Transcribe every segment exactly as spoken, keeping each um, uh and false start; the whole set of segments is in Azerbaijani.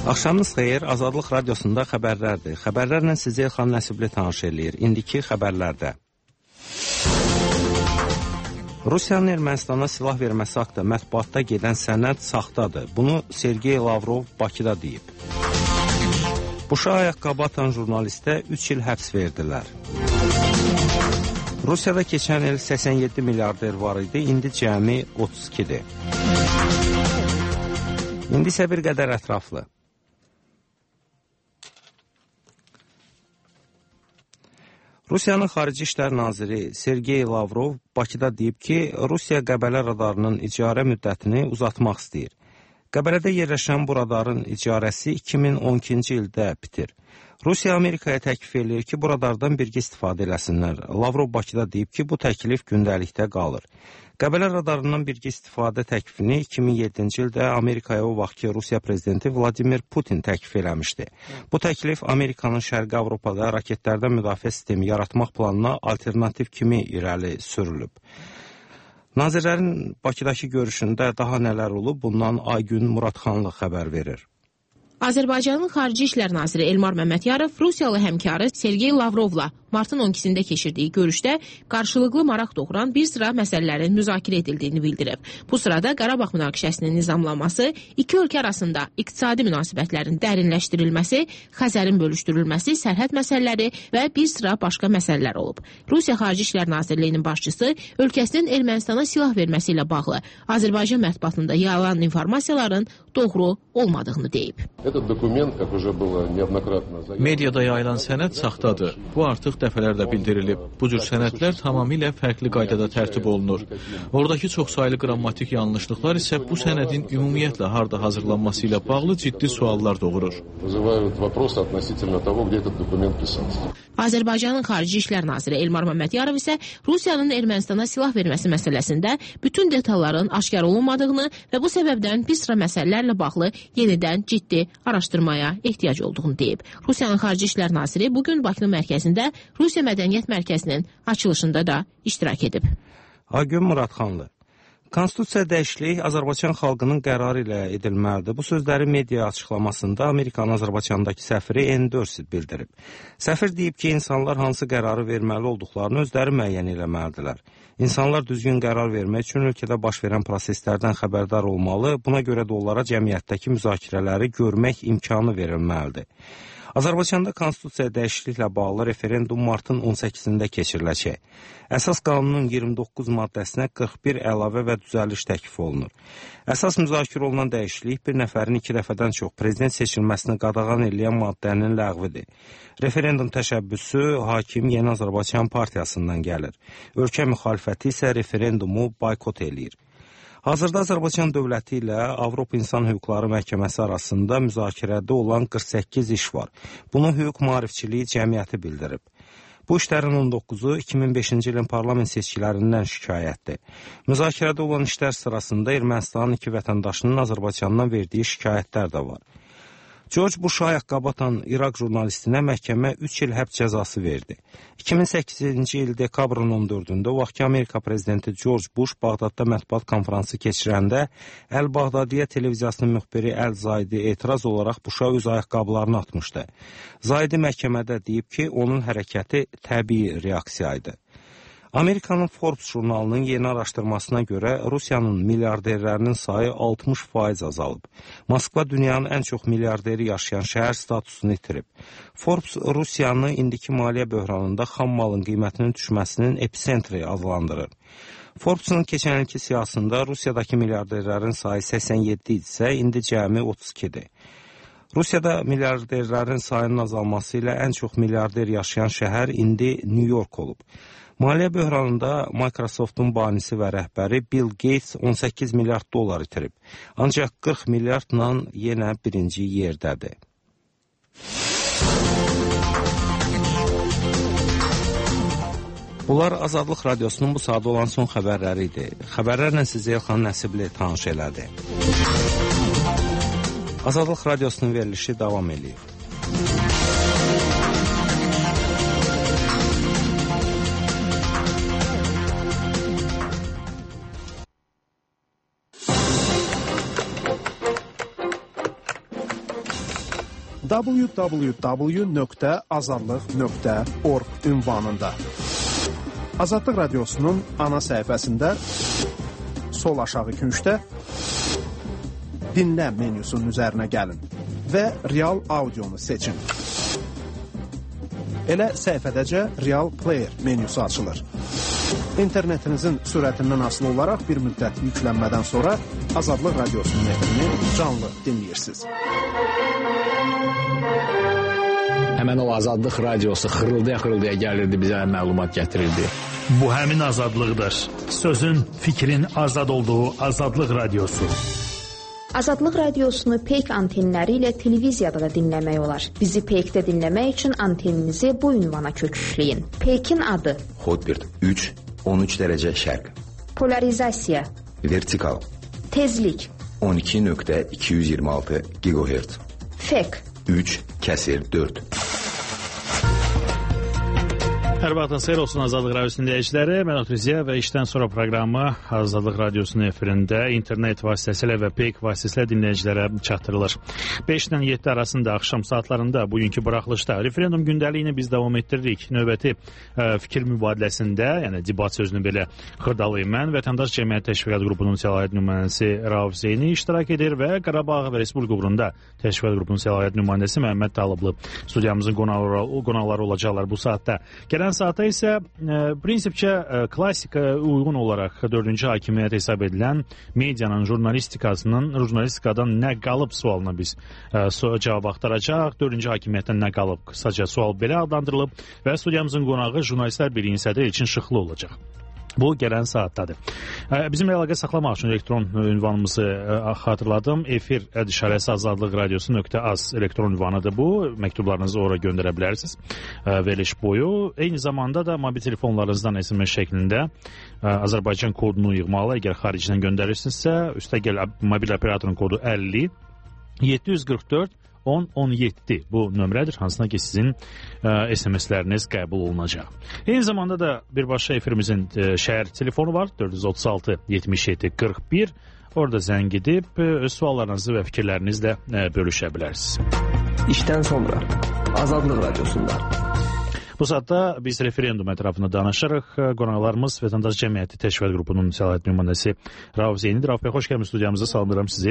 Axşamınız xeyir, Azadlıq Radiosunda xəbərlərdir. Xəbərlərlə sizi Elxan Nəsibli tanış eləyir. İndiki xəbərlərdə. Rusiyanın Ermənistana silah verməsi haqda mətbuatda gedən sənəd saxtadır. Bunu Sergey Lavrov Bakıda deyib. Buşa ayaqqabı atan jurnalistə üç il həbs verdilər. Rusiyada keçən il səksən yeddi milyarder var idi, indi cəmi otuz ikidir. İndi isə bir qədər ətraflı. Rusiyanın Xarici İşlər Naziri Sergey Lavrov Bakıda deyib ki, Rusiya Qəbələ radarının icarə müddətini uzatmaq istəyir. Qəbələdə yerləşən bu radarın icarəsi iki min on ikinci ildə bitir. Rusiya Amerikaya təklif edir ki, bu radardan birgə istifadə eləsinlər. Lavrov Bakıda deyib ki, bu təklif gündəlikdə qalır. Qəbələ radarından birgə istifadə təklifini iki min yeddinci ildə Amerikaya o vaxt ki, Rusiya prezidenti Vladimir Putin təklif eləmişdi. Bu təklif Amerikanın Şərqi Avropada raketlərdən müdafiə sistemi yaratmaq planına alternativ kimi irəli sürülüb. Nazirlərin Bakıdakı görüşündə daha nələr olub, bundan Aygün Muradxanlı xəbər verir. Azərbaycanın Xarici İşlər Naziri Elmar Məmmədyanov Rusiyalı həmkarı Sergey Lavrovla martın on ikisində keçirdiyi görüşdə qarşılıqlı maraq doğuran bir sıra məsələlərin müzakirə edildiyini bildirib. Bu sırada Qarabağ münaqişəsinin nizamlanması, iki ölkə arasında iqtisadi münasibətlərin dərinləşdirilməsi, Xəzərin bölüşdürülməsi, sərhəd məsələləri və bir sıra başqa məsələlər olub. Rusiya Xarici İşlər Nazirliyinin başçısı ölkəsinin Ermənistana silah verməsi ilə bağlı Azərbaycan mətbuatında yayılan informasiyaların doğru olmadığını deyib. Mediada yayılan sənəd saxtadır. Bu artıq dəfələrlə bildirilib. Bu cür sənədlər tamamilə fərqli qaydada tərtib olunur. Oradakı çoxsaylı qrammatik yanlışlıqlar isə bu sənədin ümumiyyətlə harda hazırlanması ilə bağlı ciddi suallar doğurur. Azərbaycanın Xarici İşlər Naziri Elmar Məmmədyanov isə Rusiyanın Ermənistana silah verməsi məsələsində bütün detalların aşkar olunmadığını və bu səbəbdən bir sıra məsələlərlə bağlı yenidən ciddi araşdırmaya ehtiyac olduğunu deyib. Rusiyanın Xarici İşlər Naziri bugün Bakı mərkəzində Rusiya Mədəniyyət Mərkəzinin açılışında da iştirak edib. Aygün Muradxanlı. Konstitusiya dəyişikliyi Azərbaycan xalqının qərarı ilə edilməlidir. Bu sözləri media açıqlamasında Amerikanın Azərbaycandakı səfiri N Dorset bildirib. Səfir deyib ki, insanlar hansı qərarı verməli olduqlarını özləri müəyyən eləməlidirlər. İnsanlar düzgün qərar vermək üçün ölkədə baş verən proseslərdən xəbərdar olmalı, buna görə də onlara cəmiyyətdəki müzakirələri görmək imkanı verilməlidir. Azərbaycanda konstitusiya dəyişikliklə bağlı referendum martın on səkkizində keçiriləcək. Əsas qanunun iyirmi doqquz maddəsinə qırx bir əlavə və düzəliş təklif olunur. Əsas müzakirə olunan dəyişiklik bir nəfərin iki dəfədən çox prezident seçilməsini qadağan edən maddənin ləğvidir. Referendum təşəbbüsü Hakim Yeni Azərbaycan Partiyasından gəlir. Ölkə müxalifəti isə referendumu boykot eləyir. Hazırda Azərbaycan dövləti ilə Avropa İnsan Hüquqları Məhkəməsi arasında müzakirədə olan qırx səkkiz iş var. Bunu hüquq maarifçiliyi cəmiyyəti bildirib. Bu işlərin on doqquzu iki min beşinci ilin parlament seçkilərindən şikayətdir. Müzakirədə olan işlər sırasında Ermənistanın iki vətəndaşının Azərbaycandan verdiyi şikayətlər də var. George Bush ayaqqabı atan İraq jurnalistinə məhkəmə üç il həbs cəzası verdi. iki min səkkizinci il dekabrın on dördündə o vaxtki Amerika prezidenti George Bush Bağdadda mətbuat konfransı keçirəndə Əl-Bağdadiyə televiziyasının müxbiri Əl-Zaydi etiraz olaraq Busha öz ayaqqabılarını atmışdı. Zaydi məhkəmədə deyib ki, onun hərəkəti təbii reaksiya idi. Amerikanın Forbes jurnalının yeni araşdırmasına görə Rusiyanın milyarderlərinin sayı altmış faiz azalıb. Moskva dünyanın ən çox milyarderi yaşayan şəhər statusunu itirib. Forbes Rusiyanı indiki maliyyə böhranında xam malın qiymətinin düşməsinin epicentri adlandırır. Forbes-un keçən ilki siyasında Rusiyadakı milyarderlərin sayı səksən yeddi idisə, indi cəmi otuz ikidir. Rusiyada milyarderlərin sayının azalması ilə ən çox milyarder yaşayan şəhər indi New York olub. Maliyyə böhranında Microsoftun banisi və rəhbəri Bill Gates on səkkiz milyard dollar itirib. Ancaq qırx milyardla yenə birinci yerdədir. Bunlar Azadlıq Radiosunun bu saat olan son xəbərləri idi. Xəbərlərlə sizi Elxan Nəsibli tanış elədi. Azadlıq Radiosunun verilişi davam edir. w w w nöqtə azadlıq nöqtə org ünvanında. Azadlıq Radiosunun ana səhifəsində sol aşağı küncdə dinlə menyusunun üzərinə gəlin və Real Audionu seçin. Elə səhifədəcə Real Player menyusu açılır. İnternetinizin sürətindən asılı olaraq bir müddət yüklənmədən sonra Azadlıq Radiosunun efrini canlı dinləyirsiniz. Həmən o Azadlıq Radiosu xırıldaya-xırıldaya gəlirdi, bizə məlumat gətirirdi. Bu həmin azadlıqdır. Sözün, fikrin azad olduğu Azadlıq Radiosu. Azadlıq Radiosunu Peyk antenləri ilə televiziyada da dinləmək olar. Bizi Peykdə dinləmək üçün anteninizi bu ünvana kökləyin. Peykin adı: Hotbird üç on üç dərəcə şərq. Polarizasiya: Vertikal. Tezlik: on iki nöqtə iki yüz iyirmi altı gigahertz. Fek: üç kəsir dörd. Hər vaxtın xeyir olsun Azadlıq Radiosunun dinləyiciləri. Mən Otriziya və işdən sonra proqramı Azadlıq Radiosunun efirində internet vasitəsilə və Peyk vasitəsilə dinləyicilərə çatdırılır. beşdən yeddi arasında axşam saatlarında bugünkü buraxılışda referendum gündəliyini biz davam etdiririk. Növbəti ə, fikir mübadiləsində, yəni debat sözünü belə xırdalayım mən, Vətəndaş Cəmiyyət Təşviqat Qrupunun səlahiyyət nümayəndəsi Rauf Zeyni iştirak edir və Qarabağ və Respublika uğrunda Təşviqat Qrupunun səlahiyyət nümayəndəsi Məhəmməd Talıblı studiyamızın qonaqları, qonaqları olacaqlar bu saatdə. Gələn saata isə e, prinsipcə e, klasika uyğun olaraq dördüncü hakimiyyət hesab edilən medianın jurnalistikasının jurnalistikadan nə qalıb sualına biz e, so cavab axtaracaq. Dördüncü hakimiyyətdən nə qalıb qısaca sual belə adlandırılıb və studiyamızın qonağı Jurnalistlər Birliyinin sədri Elçin Şıxlı olacaq. Bu gələn saatdadır. Bizim əlaqə saxlamaq üçün elektron ünvanımızı xatırladım. Efir ədişarəsi azadlıq radiosu nöqtə az elektron ünvanıdır bu. Məktublarınızı ora göndərə bilərsiniz veriliş boyu. Eyni zamanda da mobil telefonlarınızdan S M S şəklində Azərbaycan kodunu yığmalı. Əgər xaricdən göndərirsinizsə, üstəgəl mobil operatorun kodu əlli yeddi yüz qırx dörd on on yeddi bu nömrədir, hansına ki sizin ə, S M S-ləriniz qəbul olunacaq. Eyni zamanda da birbaşa efirimizin ə, şəhər telefonu var, dörd yüz otuz altı yetmiş yeddi qırx bir. Orada zəng edib ə, öz suallarınızı və fikirlərinizlə ə, bölüşə bilərsiniz. İşdən sonra Azadlıq Radiosunda. Bu saatda biz referendum ətrafında danışırıq. Qonaqlarımız Vətəndaş Cəmiyyəti Təşviqat Qrupunun səlahiyyət nümayəndəsi Rauf Zeynidir. Rauf bəy, xoş gəlmisiniz studiyamıza, salamlayıram sizi.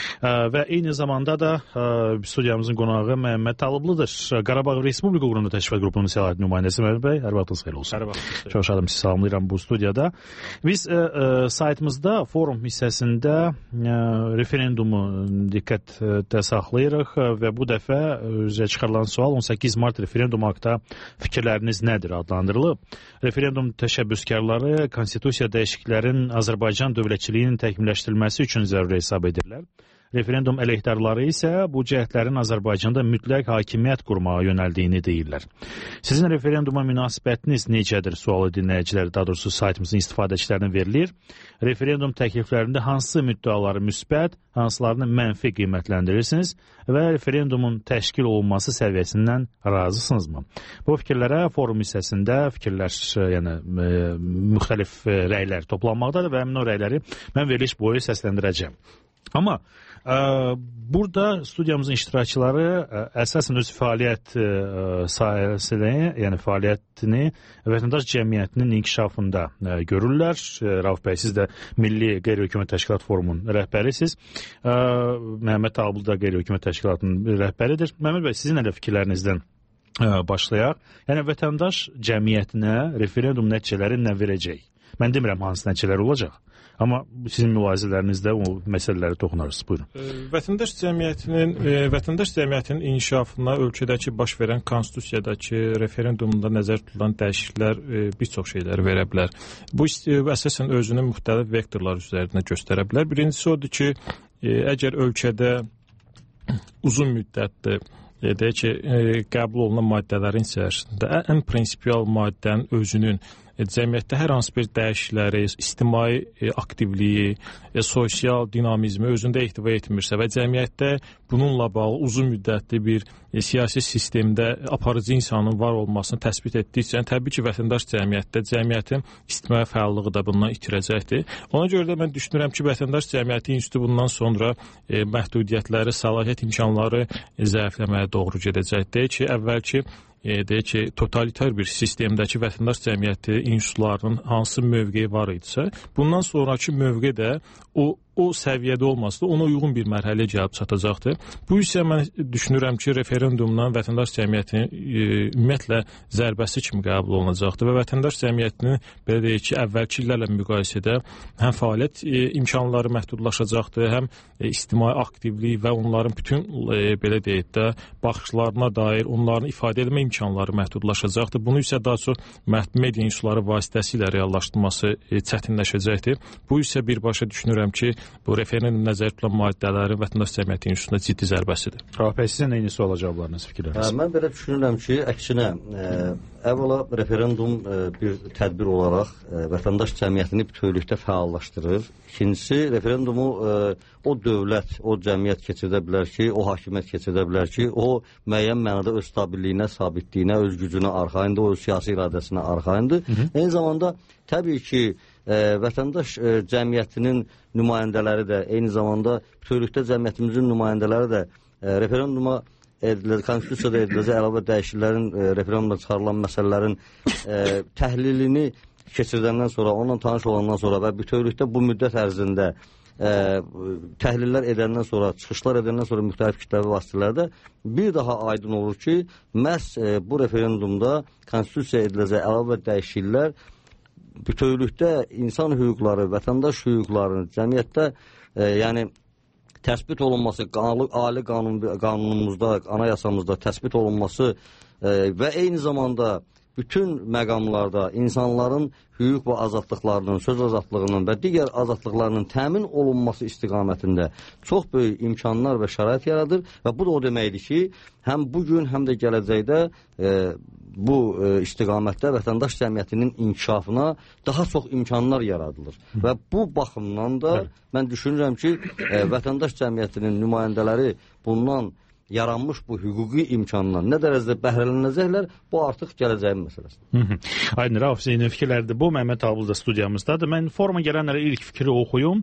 Və eyni zamanda da studiyamızın qonağı Məhəmməd Talıblıdır. Qarabağ Respublika uğrunda Təşviqat Qrupunun səlahiyyət nümayəndəsi Məhəmməd bəy, hər vaxtınız xeyir olsun. Hər vaxtınız. Çox şadım sizi salamlayıram bu studiyada. Biz ə, ə, saytımızda forum hissəsində ə, referendumu diqqətdə saxlayırıq və bu dəfə üzə çıxarılan sual on səkkiz mart referendumu haqqında fikirləriniz nədir adlandırılıb. Referendum təşəbbüskarları konstitusiya dəyişikliklərin Azərbaycan dövlətçiliyinin təkmilləşdirilməsi üçün zəruri hesab edirlər. Referendum əleyhdarları isə bu cəhdlərin Azərbaycanda mütləq hakimiyyət qurmağa yönəldiyini deyirlər. Sizin referenduma münasibətiniz necədir sualı dinləyicilər, daha doğrusu saytımızın istifadəçilərinə verilir. Referendum təkliflərində hansı müddəaları müsbət, hansılarını mənfi qiymətləndirirsiniz və referendumun təşkil olunması səviyyəsindən razısınızmı? Bu fikirlərə forum hissəsində fikirlər, yəni e, müxtəlif rəylər toplanmaqdadır və həmin o rəyləri mən veriliş boyu səsləndirəcəm. Amma ə, burada studiyamızın iştirakçıları ə, əsasən öz fəaliyyət ə, sahəsini, yəni fəaliyyətini vətəndaş cəmiyyətinin inkişafında ə, görürlər. Rauf bəy, siz də Milli Qeyri-Hökumət Təşkilat Forumunun rəhbərisiniz. Ə, Məhəmməd Talıblı da Qeyri-Hökumət Təşkilatının rəhbəridir. Məhəmməd bəy, sizin elə fikirlərinizdən ə, başlayaq. Yəni vətəndaş cəmiyyətinə referendum nəticələri nə verəcək? Mən demirəm hansı nəticələr olacaq. Amma sizin mülahizələrinizdə o məsələləri toxunarız. Buyurun. Vətəndaş cəmiyyətinin vətəndaş cəmiyyətinin inkişafına ölkədəki baş verən konstitusiyadakı referendumda nəzərdə tutulan dəyişikliklər bir çox şeylər verə bilər. Bu əsasən özünü müxtəlif vektorlar üzərində göstərə bilər. Birincisi odur ki, əgər ölkədə uzun müddətli deyək ki, qəbul olunan maddələrin içərisində ən prinsipial maddənin özünün e, cəmiyyətdə hər hansı bir dəyişiklikləri, ictimai e, aktivliyi, e, sosial dinamizmi özündə ehtiva etmirsə və cəmiyyətdə bununla bağlı uzun müddətli bir e, siyasi sistemdə aparıcı insanın var olmasını təsbit etdikcə, təbii ki, vətəndaş cəmiyyətdə cəmiyyətin ictimai fəallığı da bundan itirəcəkdir. Ona görə də mən düşünürəm ki, vətəndaş cəmiyyəti institutu bundan sonra e, məhdudiyyətləri, səlahiyyət imkanları e, zəifləməyə doğru gedəcək. Deyək ki, əvvəlki e, deyək ki, totalitar bir sistemdəki vətəndaş cəmiyyəti institutlarının hansı mövqeyi var idisə, bundan sonraki mövqe də o o səviyyədə olmasa da ona uyğun bir mərhələyə gəlib çatacaqdır. Bu isə mən düşünürəm ki, referendumdan vətəndaş cəmiyyətinin e, ümumiyyətlə zərbəsi kimi qəbul olunacaqdır və vətəndaş cəmiyyətinin belə deyək ki, əvvəlki illərlə müqayisədə həm fəaliyyət e, imkanları məhdudlaşacaqdır, həm e, ictimai aktivlik və onların bütün e, belə deyək də baxışlarına dair onların ifadə etmə imkanları məhdudlaşacaqdır. Bunu isə daha çox media institutları vasitəsilə reallaşdırması e, çətinləşəcəkdir. Bu isə birbaşa düşünürəm ki, bu referendum nəzərdə tutulan maddələrin vətəndaş cəmiyyəti institutuna ciddi zərbəsidir. Rahbər, sizin neynisi olacaqlarınız, fikirləriniz? Mən belə düşünürəm ki, əksinə, əvvəla referendum bir tədbir olaraq vətəndaş cəmiyyətini bütövlükdə fəallaşdırır. İkincisi, referendumu o dövlət, o cəmiyyət keçirdə bilər ki, o hakimiyyət keçirdə bilər ki, o müəyyən mənada öz stabiliyinə, sabitliyinə, öz gücünə arxayındır, o öz siyasi iradəsinə arxayındır. Eyni zamanda, təbii ki, E, vətəndaş e, cəmiyyətinin nümayəndələri də, eyni zamanda bütövlükdə cəmiyyətimizin nümayəndələri də e, referenduma ediləcək, konstitusiyada ediləcək əlavə dəyişikliklərin, e, referendumda çıxarılan məsələlərin e, təhlilini keçirdəndən sonra, onunla tanış olandan sonra və bütövlükdə bu müddət ərzində e, təhlillər edəndən sonra, çıxışlar edəndən sonra müxtəlif kütləvi vasitələrdə bir daha aydın olur ki, məhz e, bu referendumda konstitusiyaya ediləcək əlavə dəyişikliklər bütövlükdə insan hüquqları, vətəndaş hüquqlarının cəmiyyətdə e, yəni təsbit olunması, qanun, ali qanun, qanunumuzda, anayasamızda təsbit olunması e, və eyni zamanda bütün məqamlarda insanların hüquq və azadlıqlarının, söz azadlığının və digər azadlıqlarının təmin olunması istiqamətində çox böyük imkanlar və şərait yaradır və bu da o deməkdir ki, həm bugün, həm də gələcəkdə e, bu e, istiqamətdə vətəndaş cəmiyyətinin inkişafına daha çox imkanlar yaradılır. Hı. Və bu baxımdan da Hı. mən düşünürəm ki, e, vətəndaş cəmiyyətinin nümayəndələri bundan yaranmış bu hüquqi imkanlar nə dərəcədə bəhrələnəcəklər, bu artıq gələcəyin məsələsidir. Aydın, Rauf, senin fikirlərdir. Bu, Məhəmməd Abuz da studiyamızdadır. Mən forma gələnlərə ilk fikri oxuyum.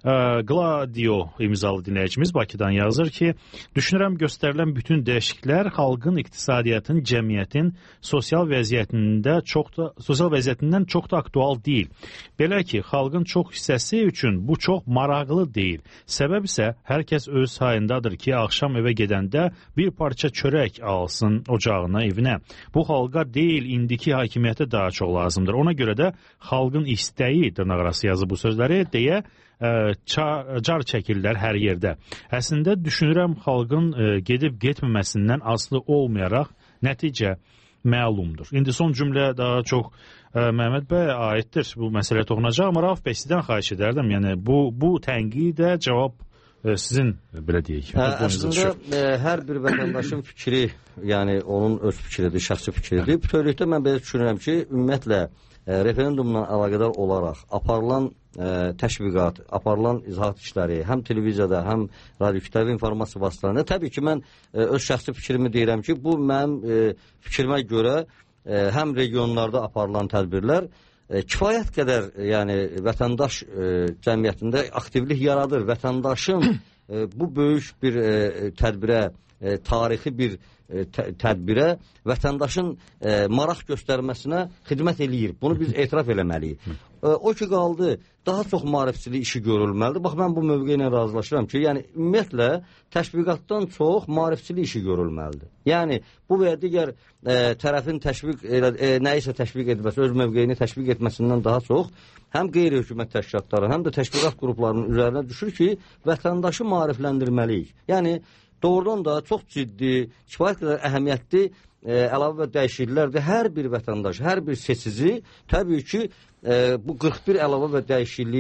Gladio imzalı dinləyicimiz Bakıdan yazır ki, düşünürəm göstərilən bütün dəyişikliklər xalqın, iqtisadiyyatın, cəmiyyətin sosial vəziyyətində çox da, sosial vəziyyətindən çox da aktual deyil. Belə ki, xalqın çox hissəsi üçün bu çox maraqlı deyil. Səbəb isə hər kəs öz sayındadır ki, axşam evə gedəndə bir parça çörək alsın ocağına, evinə. Bu xalqa deyil, indiki hakimiyyətə daha çox lazımdır. Ona görə də xalqın istəyi, dırnaqarası yazı bu sözləri, deyə ə, car çəkirlər hər yerdə. Əslində düşünürəm xalqın ə, gedib getməməsindən asılı olmayaraq nəticə məlumdur. İndi son cümlə daha çox ə, Məhəmməd bəy aiddir. Bu məsələ toxunacaq, amma Rauf bəy sizdən xahiş edərdim. Yəni bu, bu tənqidə cavab sizin belə deyək. Hə, əslində ə, hər bir vətəndaşın fikri, yəni onun öz fikridir, şəxsi fikridir. Bütövlükdə mən belə düşünürəm ki, ümumiyyətlə ə, referendumla əlaqədar olaraq aparılan ə, təşviqat, aparılan izahat işləri, həm televiziyada, həm radio kütləvi informasiya vasitələrində, təbii ki, mən ə, öz şəxsi fikrimi deyirəm ki, bu mənim ə, fikrimə görə ə, həm regionlarda aparılan tədbirlər kifayət qədər, yəni vətəndaş e, cəmiyyətində aktivlik yaradır. Vətəndaşın e, bu böyük bir e, tədbirə, e, tarixi bir e, tədbirə vətəndaşın e, maraq göstərməsinə xidmət eləyir. Bunu biz etiraf eləməliyik. E, o ki qaldı, daha çox maarifçilik işi görülməlidir. Bax, mən bu mövqe ilə razılaşıram ki, yəni ümumiyyətlə təşviqatdan çox maarifçilik işi görülməlidir. Yəni bu və ya digər e, tərəfin təşviq elə, e, nəyisə təşviq etməsi, öz mövqeyini təşviq etməsindən daha çox həm qeyri-hökumət təşkilatları, həm də təşviqat qruplarının üzərinə düşür ki, vətəndaşı maarifləndirməliyik. Yəni doğrudan da çox ciddi, kifayət qədər əhəmiyyətli e, əlavə və dəyişikliklərdir. Hər bir vətəndaş, hər bir seçici təbii ki, e, bu qırx bir əlavə və dəyişikliyin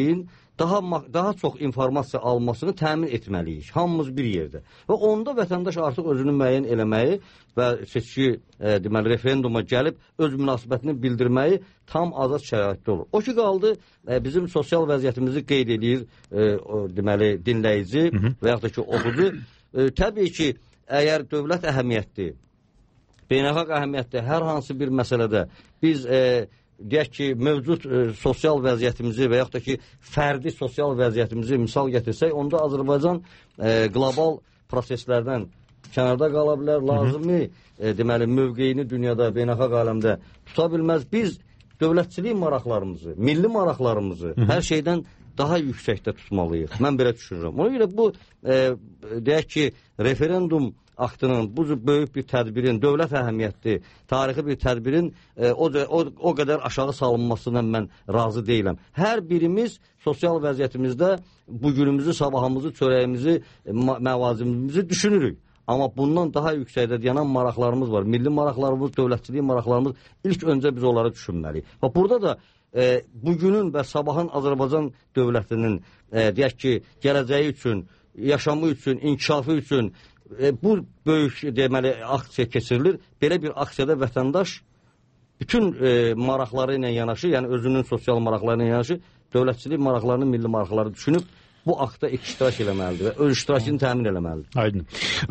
daha daha çox informasiya almasını təmin etməliyik. Hamımız bir yerdə. Və onda vətəndaş artıq özünü müəyyən eləməyi və seçki e, deməli referenduma gəlib öz münasibətini bildirməyi tam azad şəraitdə olur. O ki qaldı e, bizim sosial vəziyyətimizi qeyd edir e, o, deməli dinləyici Hı -hı. və yaxud da ki oxucu. E, təbii ki, əgər dövlət əhəmiyyətli, beynəlxalq əhəmiyyətli hər hansı bir məsələdə biz e, deyək ki, mövcud e, sosial vəziyyətimizi və yaxud da ki, fərdi sosial vəziyyətimizi misal gətirsək, onda Azərbaycan e, qlobal proseslərdən kənarda qala bilər, lazımi e, deməli, mövqeyini dünyada, beynəlxalq aləmdə tuta bilməz. Biz dövlətçilik maraqlarımızı, milli maraqlarımızı Hı -hı. hər şeydən daha yüksəkdə tutmalıyıq. Mən belə düşünürəm. Ona görə bu, e, deyək ki, referendum aktının, bu böyük bir tədbirin, dövlət əhəmiyyətli, tarixi bir tədbirin e, o, o, o qədər aşağı salınmasından mən razı deyiləm. Hər birimiz sosial vəziyyətimizdə bugünümüzü, sabahımızı, çörəyimizi, məvazimimizi düşünürük. Amma bundan daha yüksəkdə yanan maraqlarımız var. Milli maraqlarımız, dövlətçilik maraqlarımız, ilk öncə biz onları düşünməliyik. Və burada da e, bugünün və sabahın Azərbaycan dövlətinin e, deyək ki, gələcəyi üçün, yaşamı üçün, inkişafı üçün E, bu böyük deməli aksiya keçirilir. Belə bir aksiyada vətəndaş bütün e, maraqları ilə yanaşı, yəni özünün sosial maraqları ilə yanaşı, dövlətçilik maraqlarını, milli maraqları düşünüb bu aktda iştirak eləməlidir və öz iştirakını təmin eləməlidir. Aydın.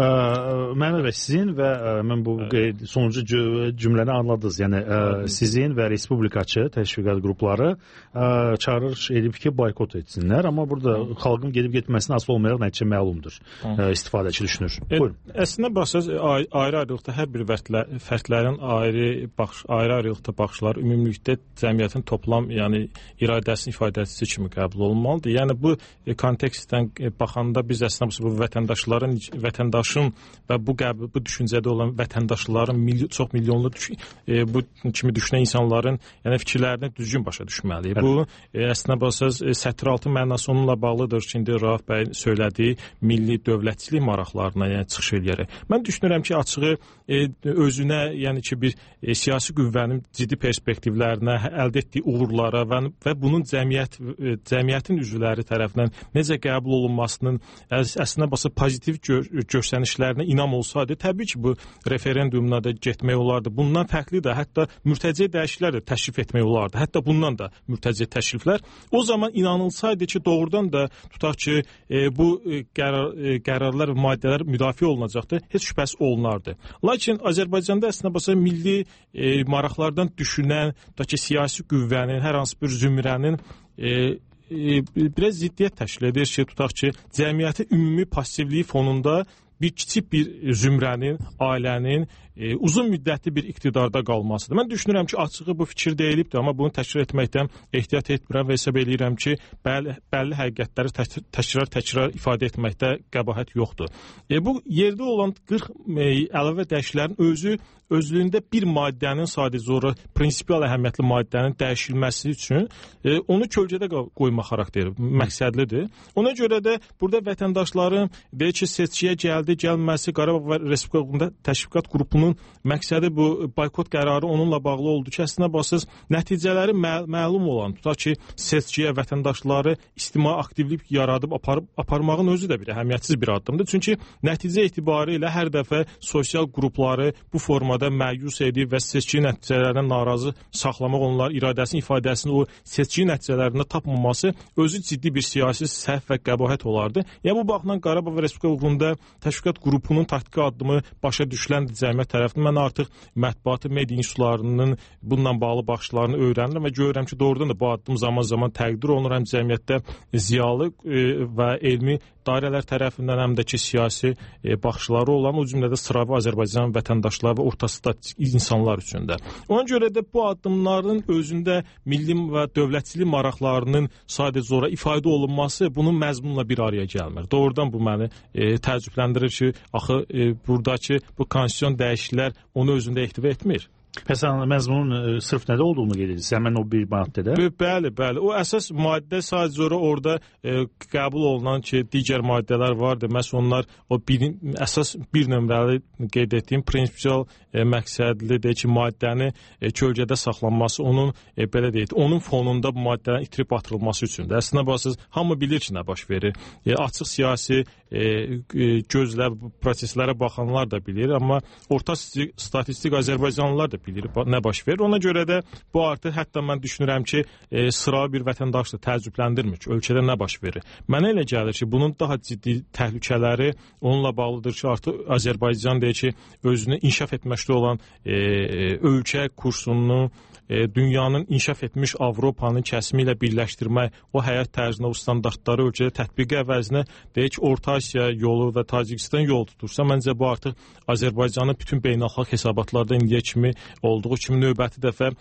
Məhəmməd bəy, sizin və ə, mən bu sonuncu cümləni anladınız. Yəni ə, sizin və respublikaçı təşviqat qrupları ə, çağırış edib ki, boykot etsinlər, amma burada Hı. xalqın gedib getməsinə asılı olmayaraq nəticə məlumdur. Ə, istifadəçi düşünür. E, əslində baxsaz ayrı-ayrılıqda hər bir fərqlə, fərqlərin ayrı baxış, ayrı-ayrılıqda baxışlar ümumilikdə cəmiyyətin toplam, yəni iradəsinin ifadəçisi kimi qəbul olunmalıdır. Yəni bu kontekstdən baxanda biz əslində bu vətəndaşların, vətəndaşın və bu qəbul, bu düşüncədə olan vətəndaşların milyon, çox milyonlu e, bu kimi düşünən insanların yəni fikirlərini düzgün başa düşməliyik. Evet. Bu e, əslində baxsaz e, sətr altı mənası onunla bağlıdır ki, indi Rauf bəy söylədiyi milli dövlətçilik maraqlarına yəni çıxış eləyərək. Mən düşünürəm ki, açığı e, özünə, yəni ki, bir e, siyasi qüvvənin ciddi perspektivlərinə, əldə etdiyi uğurlara və, və bunun cəmiyyət e, cəmiyyətin üzvləri tərəfindən necə qəbul olunmasının əslində basa pozitiv gör, görsənişlərinə inam olsaydı, təbii ki, bu referendumuna da getmək olardı. Bundan fərqli də hətta mürtəciə dəyişikliklər də təşrif etmək olardı. Hətta bundan da mürtəciə təşriflər. O zaman inanılsaydı ki, doğrudan da tutaq ki, e, bu e, qərar, e, qərarlar və maddələr müdafiə olunacaqdı, heç şübhəsi olunardı. Lakin Azərbaycanda əslində basa milli e, maraqlardan düşünən, tutaq ki, siyasi qüvvənin, hər hansı bir zümrənin e, biraz ziddiyyət təşkil edir ki, tutaq ki, cəmiyyətin ümumi passivliyi fonunda bir kiçik bir zümrənin, ailənin e, uzun müddətli bir iqtidarda qalmasıdır. Mən düşünürəm ki, açığı bu fikir deyilibdir, amma bunu təkrar etməkdən ehtiyat etmirəm və hesab eləyirəm ki, bəli, bəlli həqiqətləri təkrar-təkrar ifadə etməkdə qəbahət yoxdur. E, bu yerdə olan qırx e, əlavə dəyişikliklərin özü özlüyündə bir maddənin sadəcə olaraq prinsipial əhəmiyyətli maddənin dəyişilməsi üçün e, onu kölgədə qoymaq xarakteri məqsədlidir. Ona görə də burada vətəndaşların deyək ki, seçkiyə gəldi, gəlməsi Qarabağ və Respublikasında təşviqat qrupunun məqsədi bu boykot qərarı onunla bağlı oldu ki, əslində baxsız nəticələri məl məlum olan, tutaq ki, seçkiyə vətəndaşları ictimai aktivlik yaradıb aparıb, aparmağın özü də bir əhəmiyyətsiz bir addımdır. Çünki nəticə etibarı ilə hər dəfə sosial qrupları bu formada məyus edib və seçki nəticələrindən narazı saxlamaq, onlar iradəsinin ifadəsini o seçki nəticələrində tapmaması özü ciddi bir siyasi səhv və qəbahət olardı. Yəni bu baxımdan Qarabağ və Respublika uğrunda təşviqat qrupunun taktiki addımı başa düşülən cəmiyyət tərəfindən mən artıq mətbuatı, media institutlarının bununla bağlı baxışlarını öyrənirəm və görürəm ki, doğrudan da bu addım zaman-zaman təqdir olunur həm cəmiyyətdə ziyalı e, və elmi dairələr tərəfindən həm də ki, siyasi e, baxışları olan, o cümlədə sıravi Azərbaycan vətəndaşları və ortasında insanlar üçün də. Ona görə də bu addımların özündə milli və dövlətçilik maraqlarının sadəcə ora ifadə olunması bunun məzmunla bir araya gəlmir. Doğrudan bu məni e, təəccübləndirir ki, axı e, buradakı bu konstitusiyon dəyişikliklər onu özündə ehtiva etmir. Məsələn, məzmunun e, sırf nədə olduğunu qeyd edirsiniz? Həmin o bir maddədə? Bəli, bəli. O əsas maddə sadəcə orada e, qəbul olunan ki, digər maddələr var. Deməs onlar o bir, əsas bir nömrəli qeyd etdiyim prinsipial e, məqsədli deyək ki, maddəni e, kölgədə saxlanması, onun e, belə deyək, onun fonunda bu maddələrin itirib atılması üçündür. Əslində baxsınız, hamı bilir ki, nə baş verir. E, açıq siyasi e, e, gözlə proseslərə baxanlar da bilir, amma orta statistik Azərbaycanlılar da bilir nə baş verir. Ona görə də bu artıq hətta mən düşünürəm ki, e, sıravi bir vətəndaş da təəccübləndirmir ki, ölkədə nə baş verir. Mənə elə gəlir ki, bunun daha ciddi təhlükələri onunla bağlıdır ki, artıq Azərbaycan deyək ki, özünü inkişaf etməkdə olan e, ölkə kursunu e, dünyanın inkişaf etmiş Avropanın kəsimi ilə birləşdirmək, o həyat tərzinə, o standartları ölkədə tətbiqi əvəzinə deyək ki, Orta Asiya yolu və Tacikistan yolu tutursa, məncə bu artıq Azərbaycanın bütün beynəlxalq hesabatlarda indiyə kimi olduğu kimi növbəti dəfə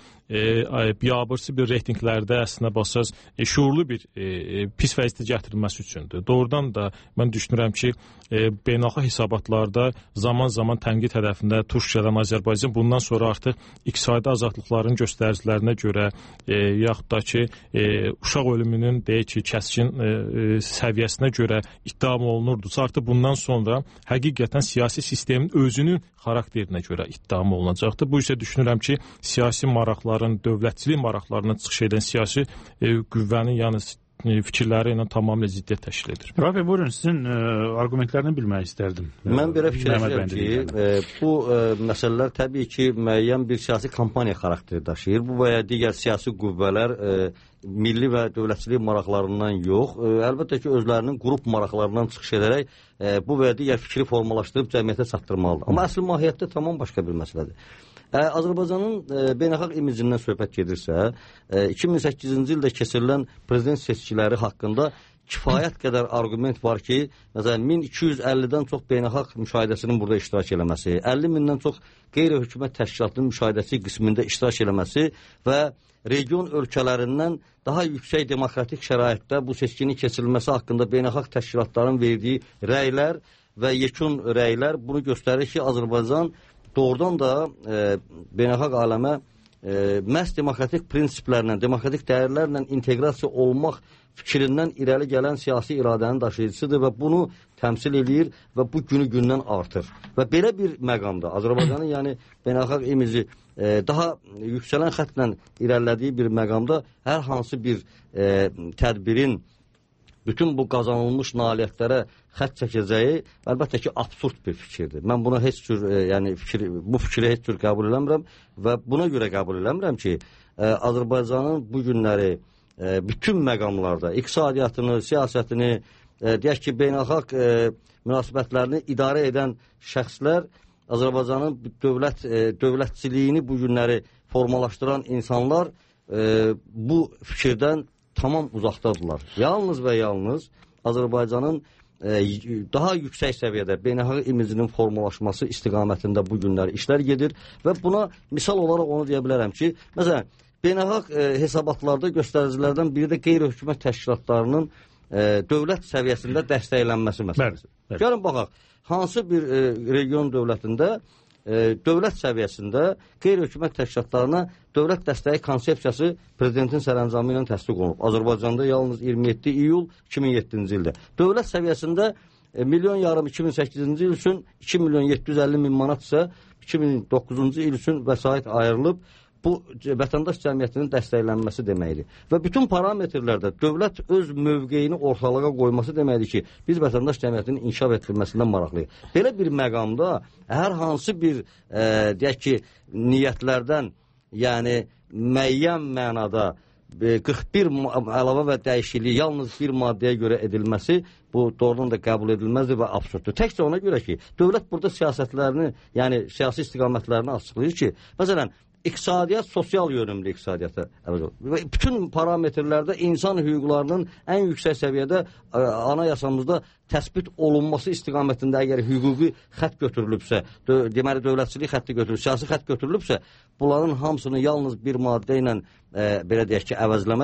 e, biabırçı bir reytinqlərdə əslində basacaq e, şuurlu bir e, pis vəziyyətə gətirilməsi üçündür. Doğrudan da mən düşünürəm ki, e, beynəlxalq hesabatlarda zaman-zaman tənqid tərəfində tuş gələn Azərbaycan bundan sonra artıq iqtisadi azadlıqların göstəricilərinə görə e, yaxud da ki, e, uşaq ölümünün deyək ki, kəskin e, e, səviyyəsinə görə ittiham olunurdursa, artıq bundan sonra həqiqətən siyasi sistemin özünün xarakterinə görə ittiham olunacaqdır. Bu isə düşünürəm ki, siyasi maraqların, dövlətçilik maraqlarına çıxış edən siyasi e, qüvvənin yəni fikirləri ilə tamamilə ziddiyyət təşkil edir. Rafi, buyurun, sizin e, argumentlərini bilmək istərdim. Mən belə fikirləşirəm ki, e, bu e, məsələlər təbii ki, müəyyən bir siyasi kampaniya xarakteri daşıyır. Bu və ya digər siyasi qüvvələr e, milli və dövlətçilik maraqlarından yox, e, əlbəttə ki, özlərinin qrup maraqlarından çıxış edərək e, bu və ya digər fikri formalaşdırıb cəmiyyətə çatdırmalıdır. Amma əsl mahiyyətdə tamam başqa bir məsələdir. Ə, Azərbaycanın ə, beynəlxalq imicindən söhbət gedirsə, ə, iki min səkkizinci ildə keçirilən prezident seçkiləri haqqında kifayət qədər argument var ki, məsələn, min iki yüz əllidən çox beynəlxalq müşahidəsinin burada iştirak eləməsi, əlli mindən çox qeyri-hökumət təşkilatının müşahidəsi qismində iştirak eləməsi və region ölkələrindən daha yüksək demokratik şəraitdə bu seçkinin keçirilməsi haqqında beynəlxalq təşkilatların verdiyi rəylər və yekun rəylər bunu göstərir ki, Azərbaycan doğrudan da e, beynəlxalq aləmə e, məhz demokratik prinsiplərlə, demokratik dəyərlərlə inteqrasiya olmaq fikrindən irəli gələn siyasi iradənin daşıyıcısıdır və bunu təmsil edir və bu günü gündən artır. Və belə bir məqamda Azərbaycanın yəni beynəlxalq imici e, daha yüksələn xətlə irəlilədiyi bir məqamda hər hansı bir e, tədbirin bütün bu qazanılmış nailiyyətlərə xətt çəkəcəyi əlbəttə ki, absurd bir fikirdir. Mən buna heç cür, e, yəni fikir, bu fikri heç cür qəbul eləmirəm və buna görə qəbul eləmirəm ki, e, Azərbaycanın bu günləri e, bütün məqamlarda iqtisadiyyatını, siyasətini, e, deyək ki, beynəlxalq e, münasibətlərini idarə edən şəxslər Azərbaycanın dövlət e, dövlətçiliyini bu günləri formalaşdıran insanlar e, bu fikirdən tamam uzaqdadırlar. Yalnız və yalnız Azərbaycanın e, daha yüksək səviyyədə beynəlxalq imicinin formalaşması istiqamətində bu günlər işlər gedir və buna misal olaraq onu deyə bilərəm ki, məsələn, beynəlxalq e, hesabatlarda göstəricilərdən biri də qeyri-hökumət təşkilatlarının e, dövlət səviyyəsində dəstəklənməsi məsələsi. Gəlin baxaq, hansı bir e, region dövlətində e, dövlət səviyyəsində qeyri-hökumət təşkilatlarına dövlət dəstəyi konsepsiyası prezidentin sərəncamı ilə təsdiq olunub. Azərbaycanda yalnız iyirmi yeddi iyul iki min yeddinci ildə. Dövlət səviyyəsində e, milyon yarım iki min səkkizinci il üçün iki milyon yeddi yüz əlli min manat isə iki min doqquzuncu il üçün vəsait ayrılıb. Bu vətəndaş cəmiyyətinin dəstəklənməsi deməkdir. Və bütün parametrlərdə dövlət öz mövqeyini ortalığa qoyması deməkdir ki, biz vətəndaş cəmiyyətinin inkişaf etdirilməsindən maraqlıyıq. Belə bir məqamda hər hansı bir e, deyək ki, niyyətlərdən, yəni müəyyən mənada e, qırx bir əlavə və dəyişiklik yalnız bir maddəyə görə edilməsi bu doğrudan da qəbul edilməzdir və absurddur. Təkcə ona görə ki, dövlət burada siyasətlərini, yəni siyasi istiqamətlərini açıqlayır ki, məsələn, İqtisadiyyat sosial yönümlü iqtisadiyyata və bütün parametrlərdə insan hüquqlarının ən yüksək səviyyədə anayasamızda təsbit olunması istiqamətində əgər hüquqi xətt götürülübsə, dö deməli dövlətçilik xətti götürülübsə, siyasi xətt götürülübsə, bunların hamısını yalnız bir maddə ilə e, belə deyək ki, əvəzləmək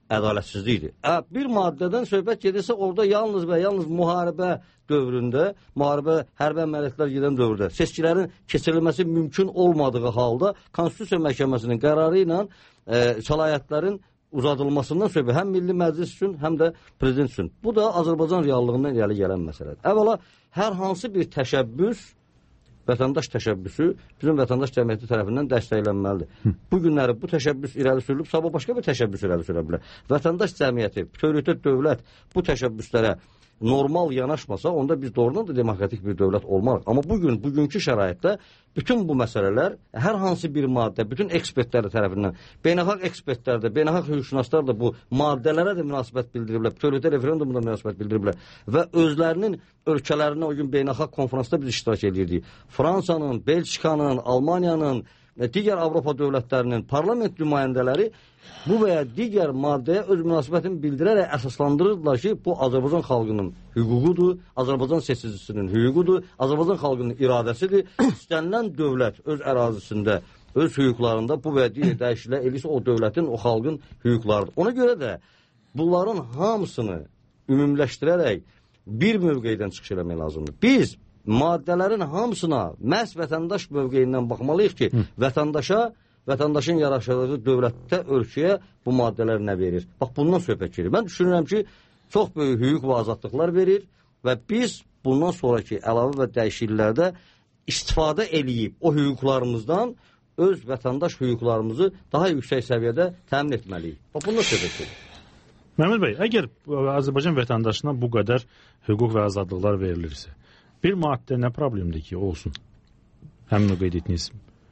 ədalətsizlikdir. Bir maddədən söhbət gedirsə, orada yalnız və yalnız müharibə dövründə, müharibə hərbi əməliyyatlar gedən dövrdə seçkilərin keçirilməsi mümkün olmadığı halda Konstitusiya Məhkəməsinin qərarı ilə e, səlahiyyətlərin uzadılmasından söhbət həm Milli Məclis üçün, həm də Prezident üçün. Bu da Azərbaycan reallığından irəli gələn məsələdir. Əvvəla, hər hansı bir təşəbbüs, vətəndaş təşəbbüsü bizim vətəndaş cəmiyyəti tərəfindən dəstəklənməlidir. Bu günləri bu təşəbbüs irəli sürülüb, sabah başqa bir təşəbbüs irəli sürə bilər. Vətəndaş cəmiyyəti, bütövlükdə dövlət bu təşəbbüslərə normal yanaşmasa, onda biz doğrudan da demokratik bir dövlət olmarıq. Amma bugün, bugünkü şəraitdə bütün bu məsələlər, hər hansı bir maddə, bütün ekspertlər tərəfindən, beynəlxalq ekspertlər də, beynəlxalq hüquqşünaslar da bu maddələrə də münasibət bildiriblər, bütövlükdə referendumda münasibət bildiriblər və özlərinin ölkələrinə o gün beynəlxalq konferansda biz iştirak edirdik. Fransanın, Belçikanın, Almaniyanın, digər Avropa dövlətlərinin parlament nümayəndələri bu və ya digər maddəyə öz münasibətini bildirərək əsaslandırırlar ki, bu Azərbaycan xalqının hüququdur, Azərbaycan seçicisinin hüququdur, Azərbaycan xalqının iradəsidir. İstənilən dövlət öz ərazisində, öz hüquqlarında bu və ya digər dəyişikliklər eləyirsə, o dövlətin, o xalqın hüquqlarıdır. Ona görə də bunların hamısını ümumiləşdirərək bir mövqeydən çıxış eləmək lazımdır. Biz maddələrin hamısına məhz vətəndaş mövqeyindən baxmalıyıq ki, Hı. vətəndaşa, vətəndaşın yaraşdığı dövlətdə, ölkəyə bu maddələr nə verir? Bax, bundan söhbət gedir. Mən düşünürəm ki, çox böyük hüquq və azadlıqlar verir və biz bundan sonraki əlavə və dəyişikliklərdə istifadə eləyib o hüquqlarımızdan öz vətəndaş hüquqlarımızı daha yüksək səviyyədə təmin etməliyik. Bax, bundan söhbət gedir. Məmməd bəy, əgər Azərbaycan vətəndaşına bu qədər hüquq və azadlıqlar verilirsə, bir maddə nə problemdir ki, olsun? Həmin o qeyd etdiniz.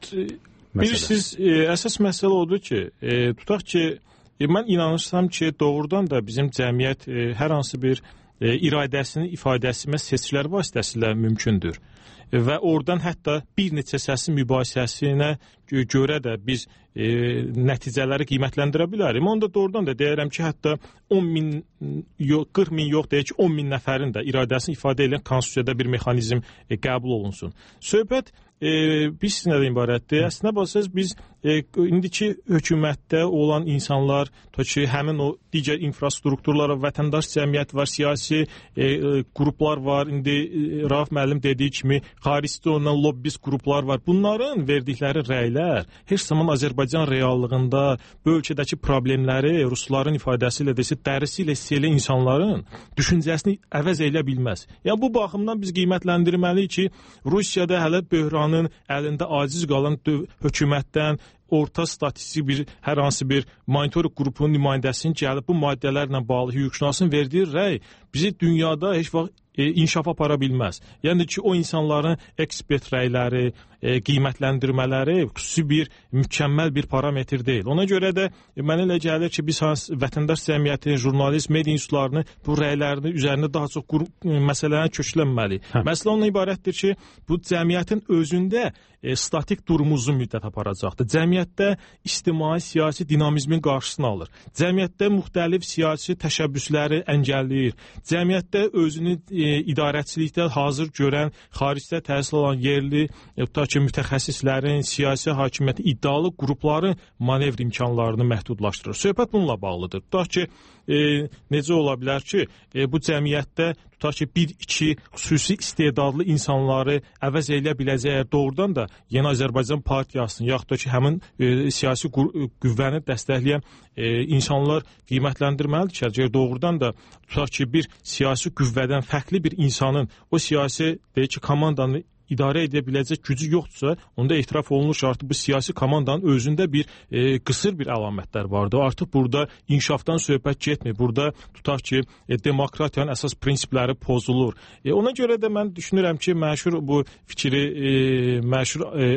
Bilirsiniz, e, əsas məsələ odur ki, e, tutaq ki, e, mən inanırsam ki, doğrudan da bizim cəmiyyət e, hər hansı bir e, iradəsinin ifadəsi məhz seçkilər vasitəsilə mümkündür. E, və oradan hətta bir neçə səsin mübahisəsinə görə də biz e, nəticələri qiymətləndirə bilərik. Onda doğrudan da deyərəm ki, hətta on min, qırx min yox deyək ki, on min nəfərin də iradəsini ifadə edən konstitusiyada bir mexanizm e, qəbul olunsun. Söhbət e, biz nədən ibarətdir? Əslində baxsaq, biz e, indiki hökumətdə olan insanlar, ki, həmin o digər infrastrukturlara, vətəndaş cəmiyyət var, siyasi e, e, qruplar var, indi e, Rauf müəllim dediyi kimi, xaricdə olan lobbist qruplar var. Bunların verdikləri rəylər heç zaman Azərbaycan reallığında bu ölkədəki problemləri rusların ifadəsi ilə desə, dərisi ilə hiss edən insanların düşüncəsini əvəz elə bilməz. Yəni, bu baxımdan biz qiymətləndirməliyik ki, Rusiyada hələ böhranın əlində aciz qalan hökumətdən orta statistik bir, hər hansı bir monitoring qrupunun nümayəndəsinin gəlib bu maddələrlə bağlı hüquqşünasın verdiyi rəy bizi dünyada heç vaxt e, inkişaf apara bilməz. Yəni ki, o insanların ekspert rəyləri, e, qiymətləndirmələri xüsusi bir, mükəmməl bir parametr deyil. Ona görə də e, mənə elə gəlir ki, biz vətəndaş cəmiyyəti, jurnalist, media institutlarını bu rəylərini üzərində daha çox qrup, e, məsələlərə köklənməliyik. Hə. Məsələ onunla ibarətdir ki, bu cəmiyyətin özündə e, statik durumu uzun müddət aparacaqdır. Cəmiyyətdə ictimai siyasi dinamizmin qarşısını alır. Cəmiyyətdə müxtəlif siyasi təşəbbüsləri əngəlləyir. Cəmiyyətdə özünü e, idarəçilikdə hazır görən, xaricdə təhsil alan yerli e, tutaq ki, mütəxəssislərin, siyasi hakimiyyəti iddialı qrupların manevr imkanlarını məhdudlaşdırır. Söhbət bununla bağlıdır. Tutaq ki, e, necə ola bilər ki, e, bu cəmiyyətdə tutaq ki, bir-iki xüsusi istedadlı insanları əvəz elə biləcək, doğrudan da Yeni Azərbaycan Partiyasının, yaxud da ki, həmin e, siyasi qüvvəni dəstəkləyən e, insanlar qiymətləndirməlidir ki, doğrudan da tutaq ki, bir siyasi qüvvədən fərqli bir insanın o siyasi, deyək ki, komandanı idarə edə biləcək gücü yoxdursa, onda etiraf olunur ki, artıq bu siyasi komandanın özündə bir e, qısır bir əlamətlər vardır. Artıq burada inkişafdan söhbət getmir. Burada tutaq ki, e, demokratiyanın əsas prinsipləri pozulur. E, ona görə də mən düşünürəm ki, məşhur bu fikri, e, məşhur e,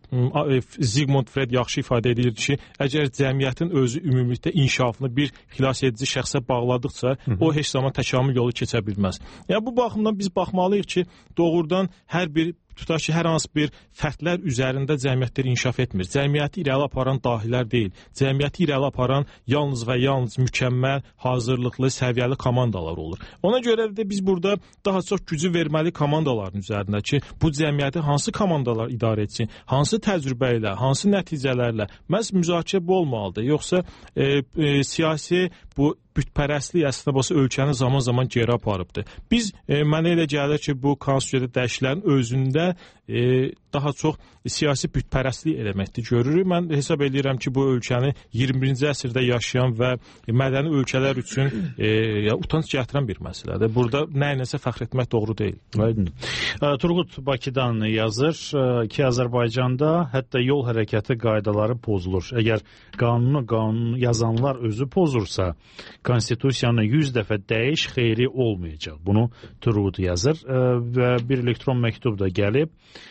Zigmund Freud yaxşı ifadə edirdi ki, əgər cəmiyyətin özü ümumilikdə inkişafını bir xilas edici şəxsə bağladıqsa, Hı -hı. o heç zaman təkamül yolu keçə bilməz. Yəni, bu baxımdan biz baxmalıyıq ki, doğrudan hər bir tutaq ki, hər hansı bir fərdlər üzərində cəmiyyətlər inkişaf etmir. Cəmiyyəti irəli aparan dahilər deyil. Cəmiyyəti irəli aparan yalnız və yalnız mükəmməl, hazırlıqlı, səviyyəli komandalar olur. Ona görə də biz burada daha çox gücü verməli komandaların üzərində ki, bu cəmiyyəti hansı komandalar idarə etsin, hansı təcrübə ilə, hansı nəticələrlə. Məhz müzakirə bu olmalıdır. Yoxsa e, e, siyasi bu bütpərəstlik əslində bu ölkəni zaman-zaman geri aparıbdır. Biz, e, mənə elə gəlir ki, bu konstitusiyada dəyişikliklərin özündə e, daha çox siyasi bütpərəstlik eləməkdir görürük. Mən hesab edirəm ki, bu ölkəni iyirmi birinci əsrdə yaşayan və mədəni ölkələr üçün e, ya, utanç gətirən bir məsələdir. Burada nə-nəsə fəxr etmək doğru deyil. Aydın. Turqut Bakıdan yazır ki, Azərbaycanda hətta yol hərəkəti qaydaları pozulur. Əgər qanunu qanun yazanlar özü pozursa, konstitusiyanı yüz dəfə dəyiş, xeyri olmayacaq. Bunu Turqut yazır və bir elektron məktub da gəlib.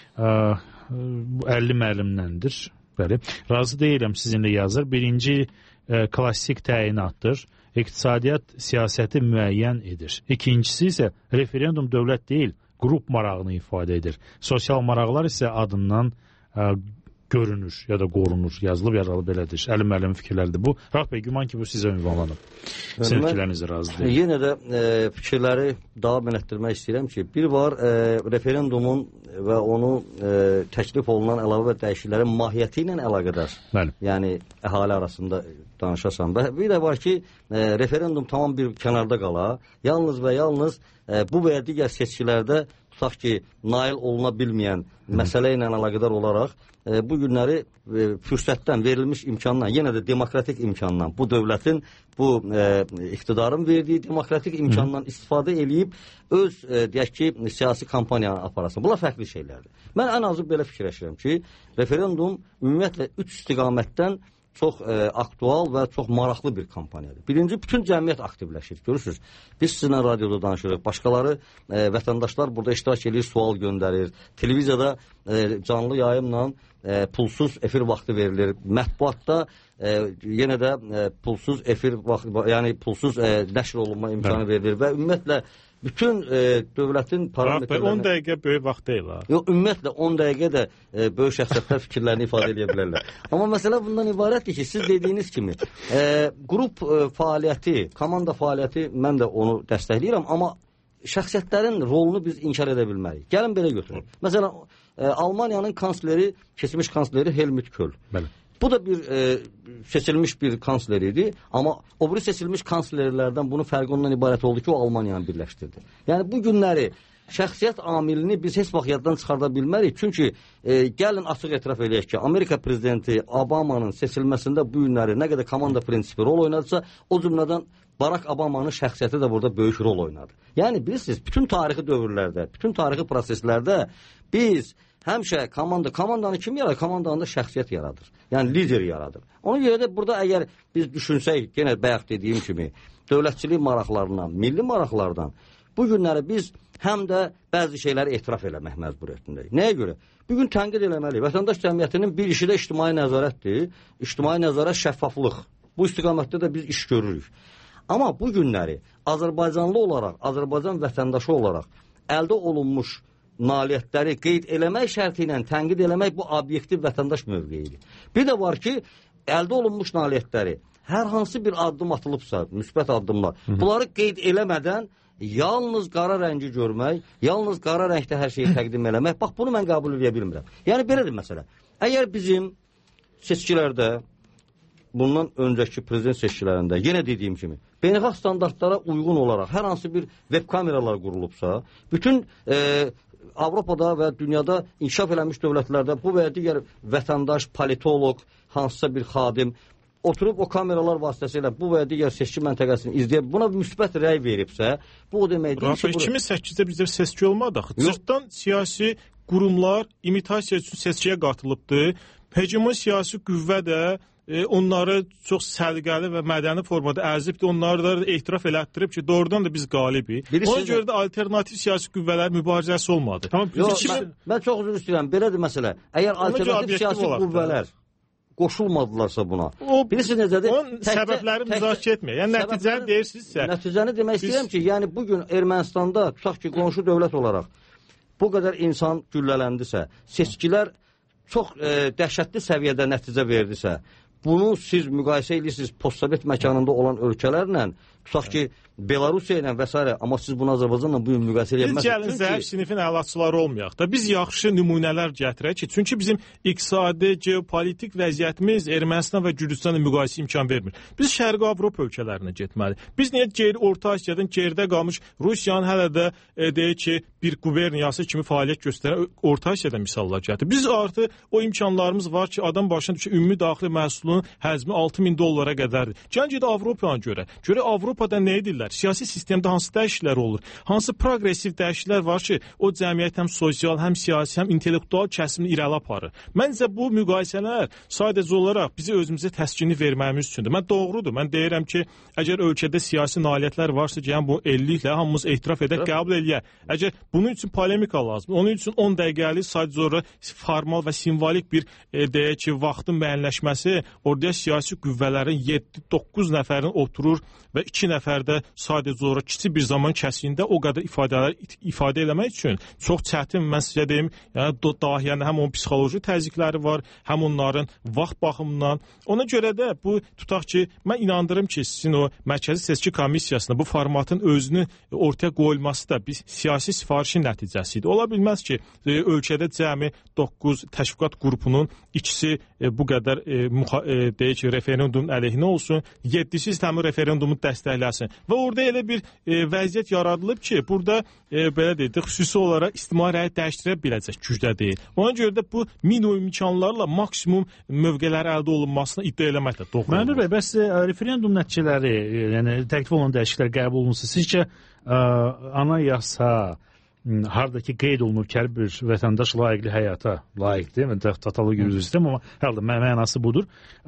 əlli müəllimləndir. Bəli. Razı deyiləm sizinlə yazır. Birinci e, klassik təyinatdır. İqtisadiyyat siyasəti müəyyən edir. İkincisi isə referendum dövlət deyil, qrup marağını ifadə edir. Sosial maraqlar isə adından e, görünür ya da qorunur. Yazılıb yaralı belədir. Əli müəllimin fikirləridir bu. Rauf bəy, güman ki, bu sizə ünvanlanıb. Sizin fikirlərinizə razı deyil. Yenə də e, fikirləri davam etdirmək istəyirəm ki, bir var e, referendumun və onu e, təklif olunan əlavə və dəyişikliklərin mahiyyəti ilə əlaqədar. Bəli. Yəni əhali arasında danışasan. Və bir də var ki, e, referendum tamam bir kənarda qala. Yalnız və yalnız e, bu və ya digər seçkilərdə tutaq ki, nail oluna bilməyən məsələ ilə əlaqədar olaraq e, bu günləri e, fürsətdən verilmiş imkandan, yenə də demokratik imkandan, bu dövlətin, bu e, iqtidarın verdiyi demokratik imkandan istifadə eləyib öz, e, deyək ki, siyasi kampaniyanı aparasın. Bunlar fərqli şeylərdir. Mən ən azı belə fikirləşirəm ki, referendum ümumiyyətlə üç istiqamətdən çox e, aktual və çox maraqlı bir kampaniyadır. Birinci, bütün cəmiyyət aktivləşir. Görürsünüz, biz sizinlə radioda danışırıq. Başqaları, e, vətəndaşlar burada iştirak edir, sual göndərir. Televiziyada e, canlı yayımla e, pulsuz efir vaxtı verilir. Mətbuatda e, yenə də e, pulsuz efir vaxtı, yəni pulsuz e, nəşr olunma imkanı verilir və ümumiyyətlə bütün e, dövlətin parametrlərini... on dəqiqə böyük vaxt deyil ha. Yox, ümumiyyətlə on dəqiqə də e, böyük şəxsiyyətlər fikirlərini ifadə edə bilərlər. Amma məsələ bundan ibarətdir ki, siz dediyiniz kimi e, qrup e, fəaliyyəti, komanda fəaliyyəti mən də onu dəstəkləyirəm, amma şəxsiyyətlərin rolunu biz inkar edə bilməliyik. Gəlin belə götürün. Məsələn, e, Almaniyanın kansleri, keçmiş kansleri Helmut Kohl. Bəli. Bu da bir e, seçilmiş bir kansler idi. Amma o biri seçilmiş kanslerlərdən bunun fərqi ondan ibarət oldu ki, o Almaniyanı birləşdirdi. Yəni bu günləri şəxsiyyət amilini biz heç vaxt yaddan çıxarda bilmərik. Çünki e, gəlin açıq etiraf edək ki, Amerika prezidenti Obamanın seçilməsində bu günləri nə qədər komanda prinsipi rol oynadısa, o cümlədən Barack Obamanın şəxsiyyəti də burada böyük rol oynadı. Yəni bilirsiniz, bütün tarixi dövrlərdə, bütün tarixi proseslərdə biz həmişə komanda, komandanı kim yaradır? Komandanı da şəxsiyyət yaradır. Yəni lider yaradır. Ona görə də burada əgər biz düşünsək, yenə bayaq dediyim kimi, dövlətçilik maraqlarından, milli maraqlardan bu günləri biz həm də bəzi şeyləri etiraf eləmək məcburiyyətindəyik. Nəyə görə? Bugün tənqid eləməliyik. Vətəndaş cəmiyyətinin bir işi də ictimai nəzarətdir. İctimai nəzarət şəffaflıq. Bu istiqamətdə də biz iş görürük. Amma bu günləri Azərbaycanlı olaraq, Azərbaycan vətəndaşı olaraq əldə olunmuş nailiyyətləri qeyd eləmək şərti ilə tənqid eləmək bu obyektiv vətəndaş mövqeyidir. Bir də var ki, əldə olunmuş nailiyyətləri hər hansı bir addım atılıbsa, müsbət addımlar, Hı -hı. bunları qeyd eləmədən yalnız qara rəngi görmək, yalnız qara rəngdə hər şeyi təqdim eləmək, bax bunu mən qəbul edə bilmirəm. Yəni belədir məsələ. Əgər bizim seçkilərdə, bundan öncəki prezident seçkilərində, yenə dediyim kimi, beynəlxalq standartlara uyğun olaraq hər hansı bir web kameralar qurulubsa, bütün e, Avropada və dünyada inkişaf eləmiş dövlətlərdə bu və ya digər vətəndaş, politolog, hansısa bir xadim oturub o kameralar vasitəsilə bu və ya digər seçki məntəqəsini izləyib, buna müsbət rəy veribsə, bu o deməkdir ki... iki min səkkizdə bizdə seçki olmadı axı. Cırtdan siyasi qurumlar imitasiya üçün seçkiyə qatılıbdır. Hegemon siyasi qüvvə də E, onları çox səliqəli və mədəni formada əzibdir. Onları da etiraf elətdirib ki, doğrudan da biz qalibik. Ona görə də alternativ siyasi qüvvələr mübarizəsi olmadı. Tamam, Yox, mən, mən çox üzr istəyirəm. Belədir məsələ. Əgər alternativ siyasi qüvvələr qoşulmadılarsa buna. O, bilirsiniz necədir? Onun təkcə, səbəbləri müzakirə etməyək. Yəni nəticəni deyirsinizsə. Nəticəni demək biz... istəyirəm ki, yəni bugün Ermənistanda tutaq ki, qonşu dövlət olaraq bu qədər insan güllələndisə, seçkilər çox e, dəhşətli səviyyədə nəticə verdisə, bunu siz müqayisə edirsiniz postsovet məkanında olan ölkələrlə, tutaq ki, Belarusiya ilə və s. Amma siz bunu Azərbaycanla bu gün müqayisə edə bilməzsiniz. Biz gəlin zəif sinifin əlaçıları olmayaq da. Biz yaxşı nümunələr gətirək ki, çünki bizim iqtisadi, geopolitik vəziyyətimiz Ermənistan və Gürcüstanla müqayisə imkan vermir. Biz Şərqi Avropa ölkələrinə getməli. Biz niyə geri Orta Asiyadan geridə qalmış Rusiyanın hələ də e, deyək ki, bir quberniyası kimi fəaliyyət göstərən Orta Asiyada misallar gətirir. Biz artıq o imkanlarımız var ki, adam başına düşə ümumi daxili məhsulun həcmi altı min dollara qədərdir. Gəlin gedə Avropanı görə. Görə Avropada nə edirlər? Siyasi sistemdə hansı dəyişikliklər olur? Hansı progresiv dəyişikliklər var ki, o cəmiyyət həm sosial, həm siyasi, həm intellektual kəsimini irəli aparır. Məncə bu müqayisələr sadəcə olaraq bizi özümüzə təskinlik verməyimiz üçündür. Mən doğrudur. Mən deyirəm ki, əgər ölkədə siyasi nailiyyətlər varsa, yəni bu elliklə hamımız etiraf edək, qəbul eləyək. Əgər bunun üçün polemika lazımdır. Onun üçün on dəqiqəlik sadəcə olaraq formal və simvolik bir e, deyək ki, vaxtın müəyyənləşməsi, orada siyasi qüvvələrin yeddi doqquz nəfərin oturur və iki nəfər də sadəcə olaraq kiçik bir zaman kəsiyində o qədər ifadələr ifadə eləmək üçün çox çətin. Mən sizə deyim, yəni dahiyəndə həm onun psixoloji təzyiqləri var, həm onların vaxt baxımından. Ona görə də bu tutaq ki, mən inandırım ki, sizin o Mərkəzi Seçki Komissiyasında bu formatın özünü ortaya qoyulması da bir siyasi sifarişin nəticəsidir. Ola bilməz ki, ölkədə cəmi doqquz təşviqat qrupunun ikisi bu qədər e, muha, e, deyək ki, referendumun əleyhinə olsun, yeddisi təmin referendumu dəstəkləsin. Və orada elə bir e, vəziyyət yaradılıb ki, burada e, belə deyək, xüsusi olaraq ictimai rəyi dəyişdirə biləcək gücdə deyil. Ona görə də bu minimum imkanlarla maksimum mövqelər əldə olunmasına iddia eləmək də doğru. Məmur bəy, bəs referendum nəticələri, yəni təklif olunan dəyişikliklər qəbul olunsa, sizcə ə, anayasa hardakı qeyd olunur ki, hər bir vətəndaş layiqli həyata layiqdir, tatalı yürüdü sistem, amma hər də mənası budur.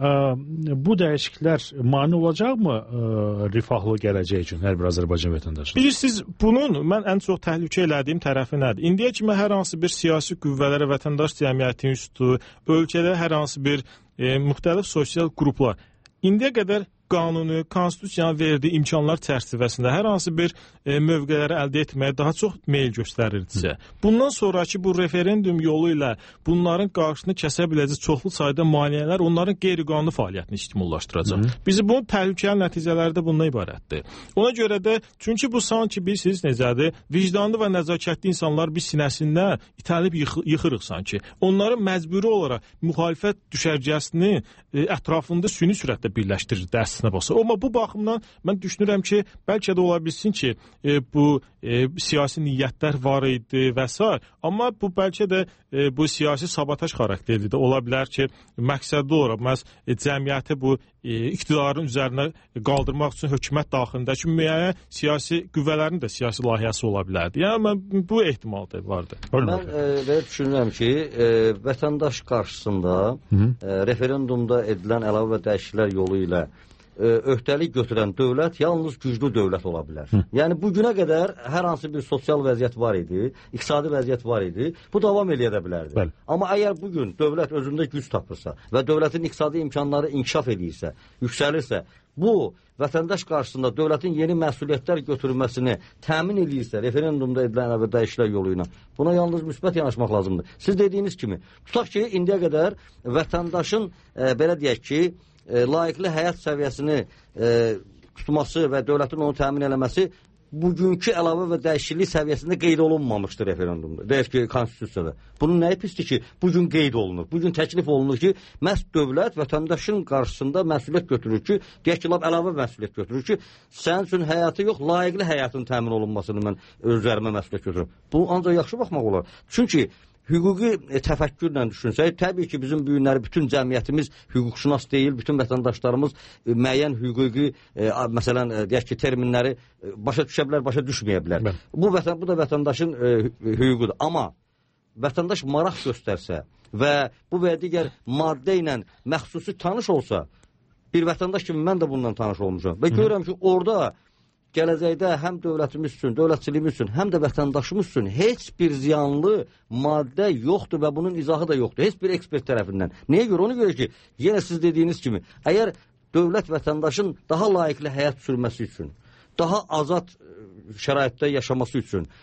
Bu dəyişikliklər mane olacaqmı rifahlı gələcək üçün hər bir Azərbaycan vətəndaşı? Bilirsiniz, bunun mən ən çox təhlükə elədiyim tərəfi nədir? İndiyə kimi hər hansı bir siyasi qüvvələrə, vətəndaş cəmiyyətin üstü, ölkədə hər hansı bir e, müxtəlif sosial qruplar indiyə qədər qanunu, konstitusiyanın verdiyi imkanlar çərçivəsində hər hansı bir e, mövqeləri əldə etməyə daha çox meyil göstərirdisə, bundan sonraki bu referendum yolu ilə bunların qarşısını kəsə biləcək çoxlu sayda maneələr onların qeyri-qanuni fəaliyyətini stimullaşdıracaq. Hı -hı. Bizi bu təhlükəli nəticələri də bundan ibarətdir. Ona görə də, çünki bu sanki bilirsiniz necədir, vicdanlı və nəzakətli insanlar biz sinəsindən itəlib yıx yıxırıq sanki. Onların məcburi olaraq müxalifət düşərgəsini e, ətrafında süni sürətlə birləşdirir dərs. Amma bu baxımdan mən düşünürəm ki, bəlkə də ola bilsin ki, e, bu e, siyasi niyyətlər var idi və s. Amma bu bəlkə də e, bu siyasi sabotaj xarakterli də ola bilər ki, məqsədli olaraq məhz e, cəmiyyəti bu e, iqtidarın üzərinə qaldırmaq üçün hökumət daxilindəki müəyyən siyasi qüvvələrin də siyasi layihəsi ola bilərdi. Yəni mən, bu ehtimal da vardı. Mən e, belə düşünürəm ki, e, vətəndaş qarşısında e, referendumda edilən əlavə və dəyişikliklər yolu ilə öhdəlik götürən dövlət yalnız güclü dövlət ola bilər. Hı. Yəni bugünə qədər hər hansı bir sosial vəziyyət var idi, iqtisadi vəziyyət var idi, bu davam eləyə də bilərdi. Bəli. Amma əgər bugün dövlət özündə güc tapırsa və dövlətin iqtisadi imkanları inkişaf edirsə, yüksəlirsə, bu vətəndaş qarşısında dövlətin yeni məsuliyyətlər götürülməsini təmin edirsə, referendumda edilən əlavə dəyişikliklər yolu ilə, buna yalnız müsbət yanaşmaq lazımdır. Siz dediyiniz kimi, tutaq ki, indiyə qədər vətəndaşın e, belə deyək ki, E, layiqli həyat səviyyəsini e, tutması və dövlətin onu təmin eləməsi bugünkü əlavə və dəyişiklik səviyyəsində qeyd olunmamışdır referendumda. Deyək ki, konstitusiyada. Bunun nəyi pisdir ki, bugün qeyd olunur. Bugün təklif olunur ki, məhz dövlət vətəndaşın qarşısında məsuliyyət götürür ki, deyək ki, lab əlavə məsuliyyət götürür ki, sənin üçün həyatı yox, layiqli həyatın təmin olunmasını mən özlərimə məsuliyyət götürürüm. Bu ancaq yaxşı baxmaq olar. Çünki hüquqi e, təfəkkürlə düşünsək, təbii ki, bizim bu günləri bütün cəmiyyətimiz hüquqşünas deyil, bütün vətəndaşlarımız e, müəyyən hüquqi, e, məsələn, e, deyək ki, terminləri e, başa düşə bilər, başa düşməyə bilər. Mən. Bu, vətən, bu da vətəndaşın e, hüququdur. Amma vətəndaş maraq göstərsə və bu və digər maddə ilə məxsusi tanış olsa, bir vətəndaş kimi mən də bundan tanış olmuşam və görürəm ki, orada gələcəkdə həm dövlətimiz üçün, dövlətçiliyimiz üçün, həm də vətəndaşımız üçün heç bir ziyanlı maddə yoxdur və bunun izahı da yoxdur. Heç bir ekspert tərəfindən. Nəyə görə? Ona görə ki, yenə siz dediyiniz kimi, əgər dövlət vətəndaşın daha layiqli həyat sürməsi üçün, daha azad şəraitdə yaşaması üçün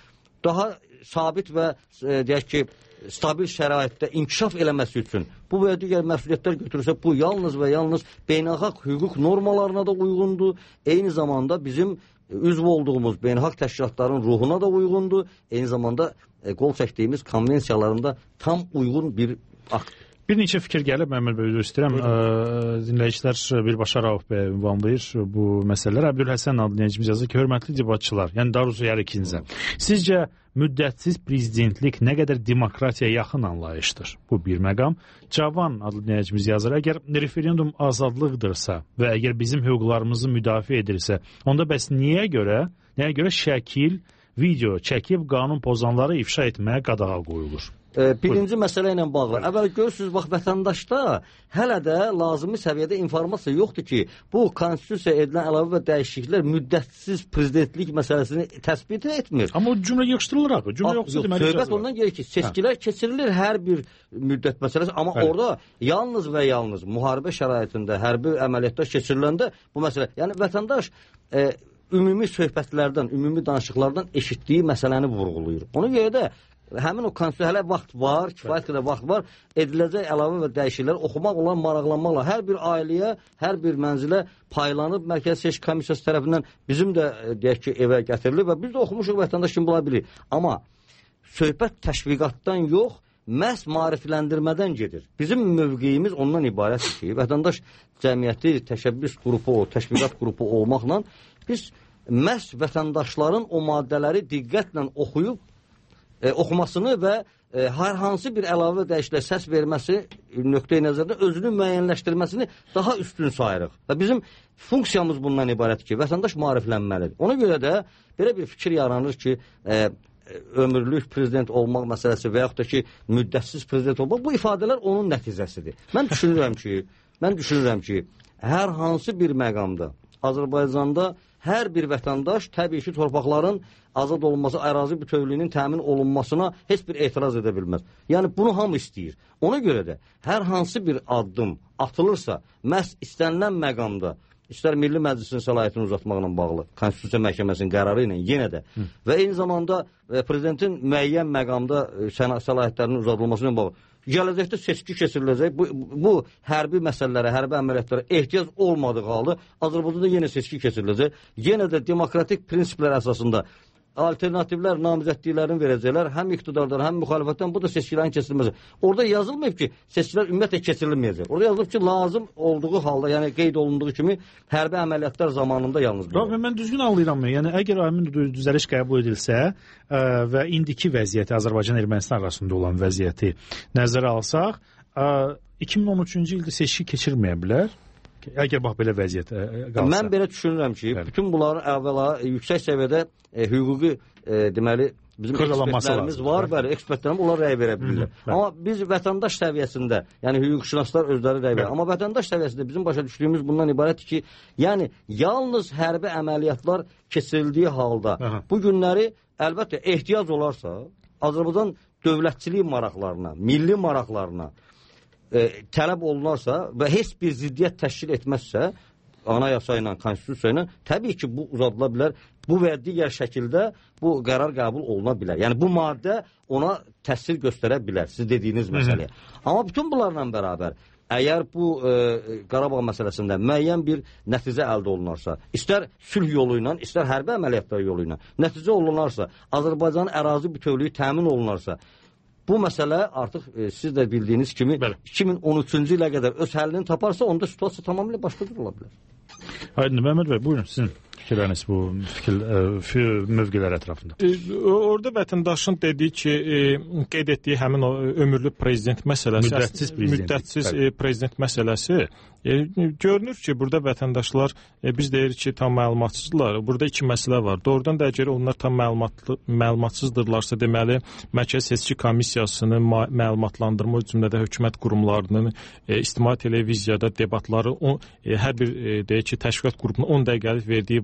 daha sabit və e, deyək ki, stabil şəraitdə inkişaf eləməsi üçün bu və digər məsuliyyətlər götürürsə, bu yalnız və yalnız beynəlxalq hüquq normalarına da uyğundur. Eyni zamanda bizim üzv olduğumuz beynəlxalq təşkilatların ruhuna da uyğundur. Eyni zamanda e, qol çəkdiyimiz konvensiyalarında tam uyğun bir akt. Bir neçə fikir gəlib, Məmməd bəy, üzr istəyirəm. Dinləyicilər birbaşa Rauf bəy ünvanlayır bu məsələlər. Əbdülhəsən adlı dinləyicimiz yazır ki, hörmətli debatçılar, yəni daha doğrusu hər ikinizə. Sizcə müddətsiz prezidentlik nə qədər demokratiyaya yaxın anlayışdır? Bu bir məqam. Cavan adlı dinləyicimiz yazır, əgər referendum azadlıqdırsa və əgər bizim hüquqlarımızı müdafiə edirsə, onda bəs niyə görə, nəyə görə şəkil, video çəkib qanun pozanları ifşa etməyə qadağa qoyulur? Birinci məsələ ilə bağlı. Əvvəl görürsünüz, bax, vətəndaşda hələ də lazımi səviyyədə informasiya yoxdur ki, bu konstitusiya edilən əlavə və dəyişikliklər müddətsiz prezidentlik məsələsini təsbit etmir. Amma o cümlə yığışdırılır axı. Cümlə yoxsa deməli söhbət yazılır. Ondan gəlir ki, seçkilər keçirilir hər bir müddət məsələsi, amma Həli. orada yalnız və yalnız müharibə şəraitində, hərbi əməliyyatlar keçiriləndə bu məsələ, yəni vətəndaş e, ümumi söhbətlərdən, ümumi danışıqlardan eşitdiyi məsələni vurğulayır. Ona görə də həmin o konstitusiya hələ vaxt var, kifayət qədər vaxt var, ediləcək əlavə və dəyişikliklər oxumaq olan maraqlanmaqla hər bir ailəyə, hər bir mənzilə paylanıb Mərkəzi Seçki Komissiyası tərəfindən bizim də deyək ki, evə gətirilib və biz də oxumuşuq, vətəndaş kimi bula bilir. Amma söhbət təşviqatdan yox, məhz maarifləndirmədən gedir. Bizim mövqeyimiz ondan ibarətdir ki, vətəndaş cəmiyyəti, təşəbbüs qrupu, təşviqat qrupu olmaqla biz məhz vətəndaşların o maddələri diqqətlə oxuyub E, oxumasını və e, hər hansı bir əlavə dəyişikliyə səs verməsi nöqteyi nəzərdə özünü müəyyənləşdirməsini daha üstün sayırıq. Və bizim funksiyamız bundan ibarət ki, vətəndaş maariflənməlidir. Ona görə də belə bir fikir yaranır ki, e, ömürlük prezident olmaq məsələsi və yaxud da ki, müddətsiz prezident olmaq, bu ifadələr onun nəticəsidir. Mən düşünürəm ki, mən düşünürəm ki, hər hansı bir məqamda Azərbaycanda hər bir vətəndaş təbii ki, torpaqların azad olunması, ərazi bütövlüyünün təmin olunmasına heç bir etiraz edə bilməz. Yəni, bunu hamı istəyir. Ona görə də hər hansı bir addım atılırsa, məhz istənilən məqamda, istər Milli Məclisin səlahiyyətini uzatmaqla bağlı, Konstitusiya Məhkəməsinin qərarı ilə yenə də Hı. və eyni zamanda e, prezidentin müəyyən məqamda e, səlahiyyətlərinin uzadılmasına bağlı, gələcəkdə seçki keçiriləcək. Bu, bu hərbi məsələlərə, hərbi əməliyyatlara ehtiyac olmadığı halda Azərbaycanda yenə seçki keçiriləcək. Yenə də demokratik prinsiplər əsasında alternativlər, namizədliklərini verəcəklər. Həm iqtidardan, həm müxalifətdən bu da seçkilərin keçirilməsi. Orada yazılmayıb ki, seçkilər ümumiyyətlə keçirilməyəcək. Orada yazılıb ki, lazım olduğu halda, yəni qeyd olunduğu kimi hərbi əməliyyatlar zamanında yalnız bilir. Mən düzgün anlayıram. Yəni əgər həmin düzəliş qəbul edilsə ə, və indiki vəziyyəti, Azərbaycan-Ermənistan arasında olan vəziyyəti nəzərə alsaq, ə, iki min on üçüncü ildə seçki keçirməyə bilər. Əgər bax belə vəziyyət qalsa. Mən belə düşünürəm ki, Bəli. bütün bunların əvvəla yüksək səviyyədə e, hüquqi e, deməli bizim ekspertlərimiz var, bəli, ekspertlərimiz onlar rəy verə bilirlər. Hı, amma biz vətəndaş səviyyəsində, yəni hüquqşünaslar özləri rəy verir. Amma vətəndaş səviyyəsində bizim başa düşdüyümüz bundan ibarətdir ki, yəni yalnız hərbi əməliyyatlar keçirildiyi halda Aha. bu günləri əlbəttə ehtiyac olarsa, Azərbaycan dövlətçilik maraqlarına, milli maraqlarına E, tələb olunarsa və heç bir ziddiyyət təşkil etməzsə, anayasa ilə, konstitusiya ilə, təbii ki, bu uzadıla bilər. Bu və digər şəkildə bu qərar qəbul oluna bilər. Yəni, bu maddə ona təsir göstərə bilər, siz dediyiniz məsələyə. Amma bütün bunlarla bərabər, əgər bu e, Qarabağ məsələsində müəyyən bir nəticə əldə olunarsa, istər sülh yolu ilə, istər hərbi əməliyyatlar yolu ilə nəticə olunarsa, Azərbaycanın ərazi bütövlüyü təmin olunarsa, bu məsələ artıq e, siz də bildiyiniz kimi Bəli. iki min on üçüncü ilə qədər öz həllini taparsa, onda situasiya tamamilə başqa cür ola bilər. Aydın, Məhəmməd bəy, buyurun sizin fikirləriniz bu fikir, e, mövqelər ətrafında. E, orada vətəndaşın dediyi ki, e, qeyd etdiyi həmin o ömürlü prezident məsələsi, müddətsiz prezident, müddətsiz e, prezident məsələsi e, görünür ki, burada vətəndaşlar e, biz deyirik ki, tam məlumatsızdırlar. Burada iki məsələ var. Doğrudan da əgər onlar tam məlumatlı, məlumatsızdırlarsa, deməli, Mərkəzi Seçki Komissiyasını məlumatlandırma, o cümlədə hökumət qurumlarının e, ictimai televiziyada debatları, o, e, hər bir e, deyək ki, təşkilat qrupunun on dəqiqəlik verdiyi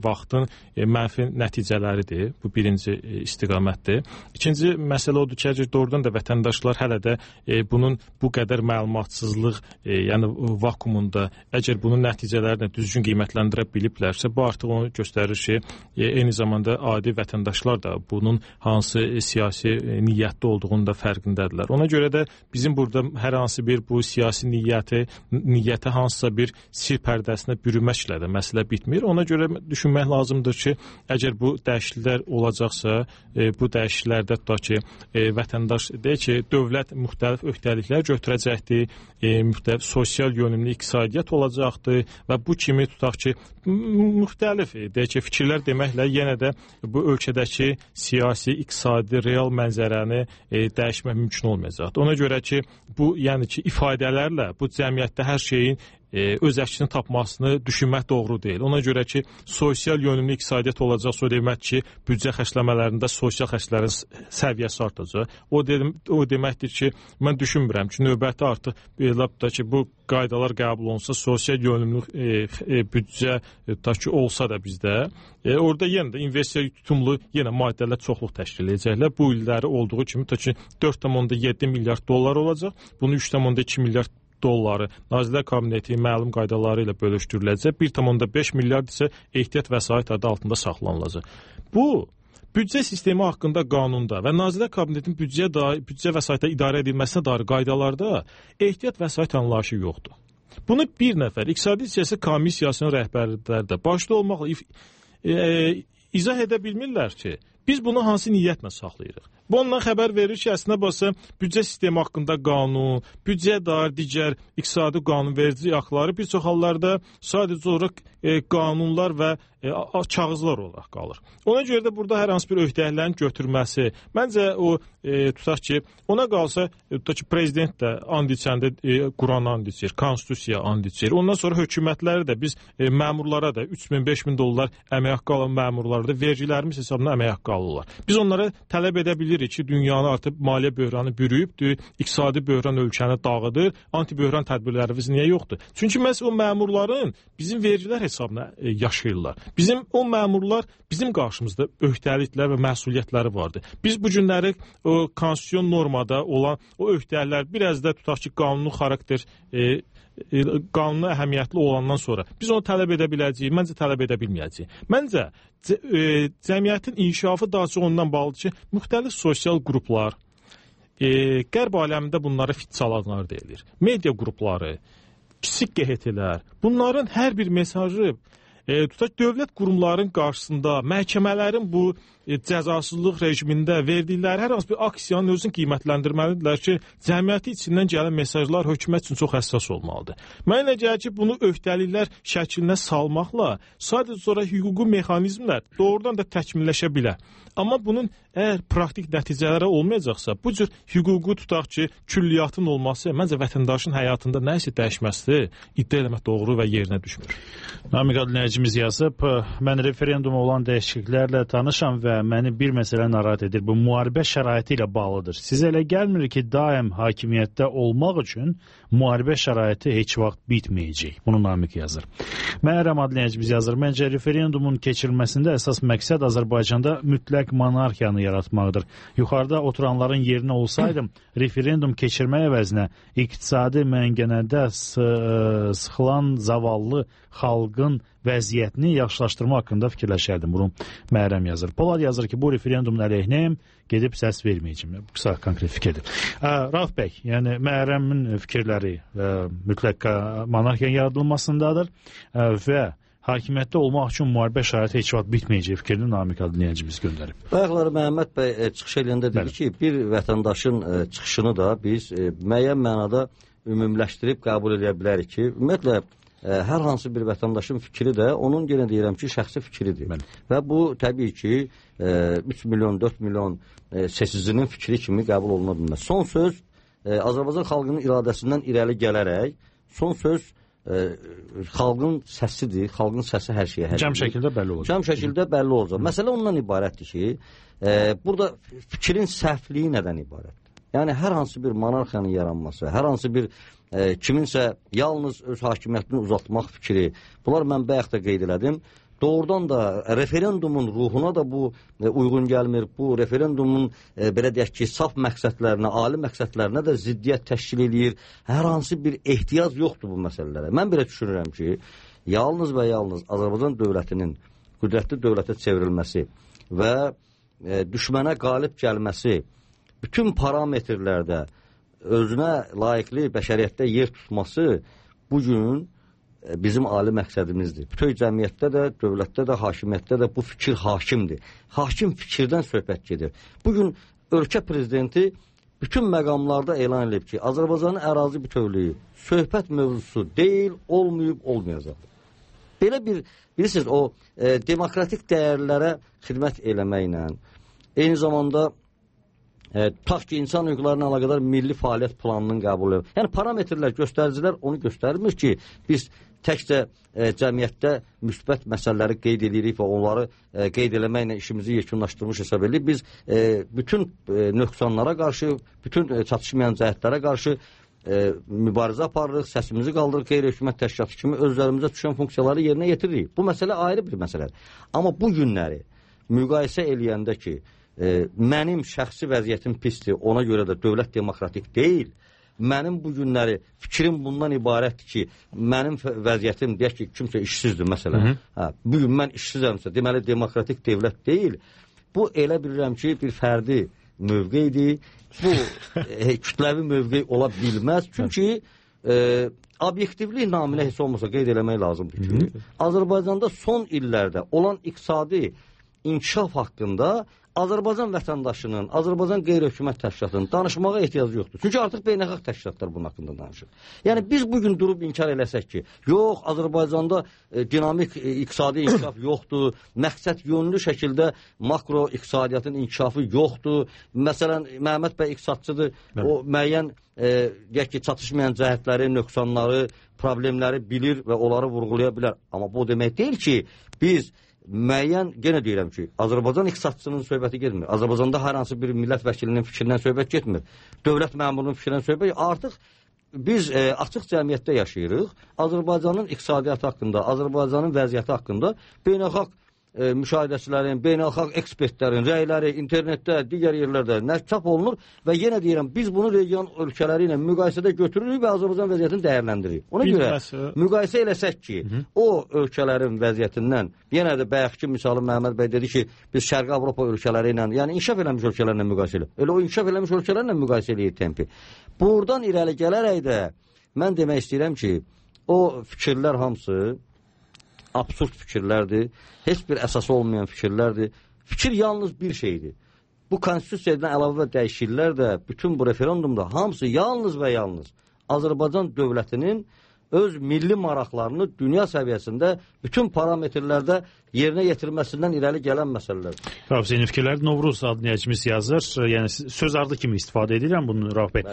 vaxtın e, mənfi nəticələridir. Bu birinci e, istiqamətdir. İkinci məsələ odur ki, əgər doğrudan da vətəndaşlar hələ də e, bunun bu qədər məlumatsızlıq, e, yəni vakuumunda, əgər bunun nəticələrini düzgün qiymətləndirə biliblərsə, bu artıq onu göstərir ki, e, eyni zamanda adi vətəndaşlar da bunun hansı e, siyasi e, niyyətdə olduğunu da fərqindədirlər. Ona görə də bizim burada hər hansı bir bu siyasi niyyəti, niyyətə hansısa bir sir pərdəsinə bürüməklə də məsələ bitmir. Ona görə düşünmək lazımdır ki, əgər bu dəyişikliklər olacaqsa, e, bu dəyişikliklərdə tutaq ki, e, vətəndaş deyək ki, dövlət müxtəlif öhdəliklər götürəcəkdir, e, müxtəlif sosial yönümlü iqtisadiyyat olacaqdır və bu kimi tutaq ki, müxtəlif deyək ki, fikirlər deməklə yenə də bu ölkədəki siyasi, iqtisadi, real mənzərəni e, dəyişmək mümkün olmayacaqdır. Ona görə ki, bu yəni ki, ifadələrlə bu cəmiyyətdə hər şeyin e, öz əksini tapmasını düşünmək doğru deyil. Ona görə ki, sosial yönümlü iqtisadiyyat olacaqsa o demək ki, büdcə xərcləmələrində sosial xərclərin səviyyəsi artacaq. O, dedim, o deməkdir ki, mən düşünmürəm ki, növbəti artıq belə da ki, bu qaydalar qəbul olunsa, sosial yönümlü e, e, büdcə e, ta ki, olsa da bizdə, e, orada yenə də investisiya tutumlu yenə maddələr çoxluq təşkil edəcəklər. Bu illəri olduğu kimi ta ki, dörd tam yeddi milyard dollar olacaq. Bunu üç tam iki milyard dolları Nazirlər Kabineti məlum qaydaları ilə bölüşdürüləcək. bir tam beş milyard isə ehtiyat vəsait adı altında saxlanılacaq. Bu, büdcə sistemi haqqında qanunda və Nazirlər Kabinetinin büdcəyə dair, büdcə vəsaitə idarə edilməsinə dair qaydalarda ehtiyat vəsait anlayışı yoxdur. Bunu bir nəfər İqtisadi Siyasi Komissiyasının rəhbərləri də başda olmaqla if, e, e, izah edə bilmirlər ki, biz bunu hansı niyyətlə saxlayırıq. Bu ondan xəbər verir ki, əslində baxsa, büdcə sistemi haqqında qanun, büdcəyə dair digər iqtisadi qanunverici aktları bir çox hallarda sadəcə olaraq e, qanunlar və e, kağızlar olaraq qalır. Ona görə də burada hər hansı bir öhdəliklərin götürməsi, məncə o e, tutaq ki, ona qalsa e, tutaq ki, prezident də and içəndə e, Quran and içir, konstitusiya and içir. Ondan sonra hökumətləri də biz e, məmurlara da üç min beş min dollar əmək haqqı alan məmurlara da vergilərimiz hesabına əmək haqqı alırlar. Biz onlara tələb edə bilirik ki, dünyanı artıq maliyyə böhranı bürüyübdür, iqtisadi böhran ölkəni dağıdır, anti-böhran tədbirlərimiz niyə yoxdur? Çünki məhz o məmurların bizim vergilər hesabına e, yaşayırlar. Bizim o məmurlar bizim qarşımızda öhdəliklər və məsuliyyətləri vardır. Biz bu günləri o konstitusiyon normada olan o öhdəliklər biraz da tutaq ki, qanuni xarakter e, qanuna əhəmiyyətli olandan sonra biz onu tələb edə biləcəyik, məncə tələb edə bilməyəcəyik. Məncə e, cəmiyyətin inkişafı daha çox ondan bağlıdır ki, müxtəlif sosial qruplar, e, qərb aləmində bunlara fit çalanlar deyilir, media qrupları, kiçik Q H T-lər, bunların hər bir mesajı e, tutaq dövlət qurumların qarşısında, məhkəmələrin bu e, cəzasızlıq rejimində verdikləri hər hansı bir aksiyanın özünü qiymətləndirməlidirlər ki, cəmiyyəti içindən gələn mesajlar hökumət üçün çox həssas olmalıdır. Mənə elə gəlir ki, bunu öhdəliklər şəklinə salmaqla sadəcə sonra hüquqi mexanizmlər doğrudan da təkmilləşə bilər. Amma bunun əgər praktik nəticələri olmayacaqsa, bu cür hüquqi tutaq ki, külliyyatın olması məncə vətəndaşın həyatında nə isə dəyişməsi iddia eləmək doğru və yerinə düşmür. Namiq dinləyicimiz yazıb, mən referenduma olan dəyişikliklərlə tanışam və məni bir məsələ narahat edir. Bu müharibə şəraiti ilə bağlıdır. Sizə elə gəlmir ki, daim hakimiyyətdə olmaq üçün müharibə şəraiti heç vaxt bitməyəcək. Bunu Namiq yazır. Məhrəm dinləyicimiz yazır. Məncə referendumun keçirilməsində əsas məqsəd Azərbaycanda mütləq monarxiyanı yaratmaqdır. Yuxarıda oturanların yerinə olsaydım, referendum keçirmək əvəzinə iqtisadi məngənədə sıxılan zavallı xalqın vəziyyətini yaxşılaşdırma haqqında fikirləşərdim. Bunu Məhrəm yazır. Polad yazır ki, bu referendumun əleyhinəyəm, gedib səs verməyəcəm. Qısa konkret fikirdir. Rauf bəy, yəni Məhrəmin fikirləri mütləq monarxiyanın yaradılmasındadır və hakimiyyətdə olmaq üçün müharibə şəraiti heç vaxt bitməyəcək fikrini Namiq adlı dinləyicimiz göndərib. Bayaqları Məhəmməd bəy çıxış eləyəndə dedi ki, bir vətəndaşın çıxışını da biz müəyyən mənada ümumiləşdirib qəbul edə bilərik ki, ümumiyyətlə hər hansı bir vətəndaşın fikri də onun yenə deyirəm ki, şəxsi fikridir. Bəli. Və bu təbii ki, üç milyon, dörd milyon seçicinin fikri kimi qəbul oluna bilməz. Son söz Azərbaycan xalqının iradəsindən irəli gələrək, son söz xalqın səsidir, xalqın səsi hər şeyə hər Cəm şəkildə bəlli olacaq. Cəm şəkildə bəlli olacaq. Məsələ ondan ibarətdir ki, e, burada fikrin səhvliyi nədən ibarətdir? Yəni, hər hansı bir monarxiyanın yaranması, hər hansı bir e, kiminsə yalnız öz hakimiyyətini uzatmaq fikri, bunlar mən bayaq da qeyd elədim, doğrudan da referendumun ruhuna da bu e, uyğun gəlmir. Bu referendumun e, belə deyək ki, saf məqsədlərinə, ali məqsədlərinə də ziddiyyət təşkil edir. Hər hansı bir ehtiyac yoxdur bu məsələlərə. Mən belə düşünürəm ki, yalnız və yalnız Azərbaycan dövlətinin qüdrətli dövlətə çevrilməsi və e, düşmənə qalib gəlməsi bütün parametrlərdə özünə layiqli bəşəriyyətdə yer tutması bugün bizim ali məqsədimizdir. Bütün cəmiyyətdə də, dövlətdə də, hakimiyyətdə də bu fikir hakimdir. Hakim fikirdən söhbət gedir. Bugün ölkə prezidenti bütün məqamlarda elan edib ki, Azərbaycanın ərazi bütövlüyü söhbət mövzusu deyil, olmayıb, olmayacaq. Belə bir, bilirsiniz, o e, demokratik dəyərlərə xidmət eləməklə, eyni zamanda E, tutaq ki, insan hüquqlarına əlaqədar milli fəaliyyət planının qəbul edir. Yəni, parametrlər, göstəricilər onu göstərmir ki, biz təkcə e, cəmiyyətdə müsbət məsələləri qeyd edirik və onları e, qeyd eləməklə işimizi yekunlaşdırmış hesab edirik. Biz e, bütün e, nöqsanlara qarşı, bütün e, çatışmayan cəhətlərə qarşı e, mübarizə aparırıq, səsimizi qaldırırıq, qeyri-hökumət təşkilatı kimi özlərimizə düşən funksiyaları yerinə yetiririk. Bu məsələ ayrı bir məsələdir. Amma bu günləri müqayisə eləyəndə ki, E, mənim şəxsi vəziyyətim pisdir, ona görə də dövlət demokratik deyil. Mənim bu günləri fikrim bundan ibarətdir ki, mənim vəziyyətim, deyək ki, kimsə işsizdir məsələn. Hə, bugün mən işsizəmsə, deməli demokratik dövlət deyil. Bu elə bilirəm ki, bir fərdi mövqeydir. Bu e, kütləvi mövqey ola bilməz. Çünki e, obyektivlik naminə heç olmasa qeyd eləmək lazımdır ki, Azərbaycanda son illərdə olan iqtisadi inkişaf haqqında Azərbaycan vətəndaşının, Azərbaycan qeyri-hökumət təşkilatının danışmağa ehtiyacı yoxdur. Çünki artıq beynəlxalq təşkilatlar bunun haqqında danışır. Yəni biz bugün durub inkar eləsək ki, yox, Azərbaycanda e, dinamik e, iqtisadi inkişaf yoxdur, məqsəd yönlü şəkildə makro iqtisadiyyatın inkişafı yoxdur. Məsələn, Məhəmməd bəy iqtisadçıdır, o müəyyən e, deyək ki, çatışmayan cəhətləri, nöqsanları, problemləri bilir və onları vurğulaya bilər. Amma bu demək deyil ki, biz müəyyən, genə deyirəm ki, Azərbaycan iqtisadçısının söhbəti getmir. Azərbaycanda hər hansı bir millət vəkilinin fikrindən söhbət getmir. Dövlət məmurunun fikrindən söhbət getmir. Artıq biz e, açıq cəmiyyətdə yaşayırıq. Azərbaycanın iqtisadiyyatı haqqında, Azərbaycanın vəziyyəti haqqında beynəlxalq e, müşahidəçilərin, beynəlxalq ekspertlərin rəyləri internetdə, digər yerlərdə nə çap olunur və yenə deyirəm, biz bunu region ölkələri ilə müqayisədə götürürük və Azərbaycan vəziyyətini dəyərləndiririk. Ona bir görə məsələ... müqayisə eləsək ki, Hı -hı. o ölkələrin vəziyyətindən, yenə də bayaqki misalı Məhəmməd bəy dedi ki, biz Şərqi Avropa ölkələri ilə, yəni inkişaf eləmiş ölkələrlə müqayisə edirik. Elə o inkişaf eləmiş ölkələrlə müqayisə eləyir tempi. Buradan irəli gələrək də mən demək istəyirəm ki, o fikirlər hamısı absurd fikirlərdir, heç bir əsası olmayan fikirlərdir. Fikir yalnız bir şeydir. Bu konstitusiyadan əlavə dəyişikliklər də, bütün bu referendumda hamısı yalnız və yalnız Azərbaycan dövlətinin öz milli maraqlarını dünya səviyyəsində bütün parametrlərdə yerinə yetirməsindən irəli gələn məsələlərdir. Rauf, senin fikirlər Novruz adlı dinləyicimiz yazır. Yəni söz ardı kimi istifadə edirəm bunu, Rauf bəy.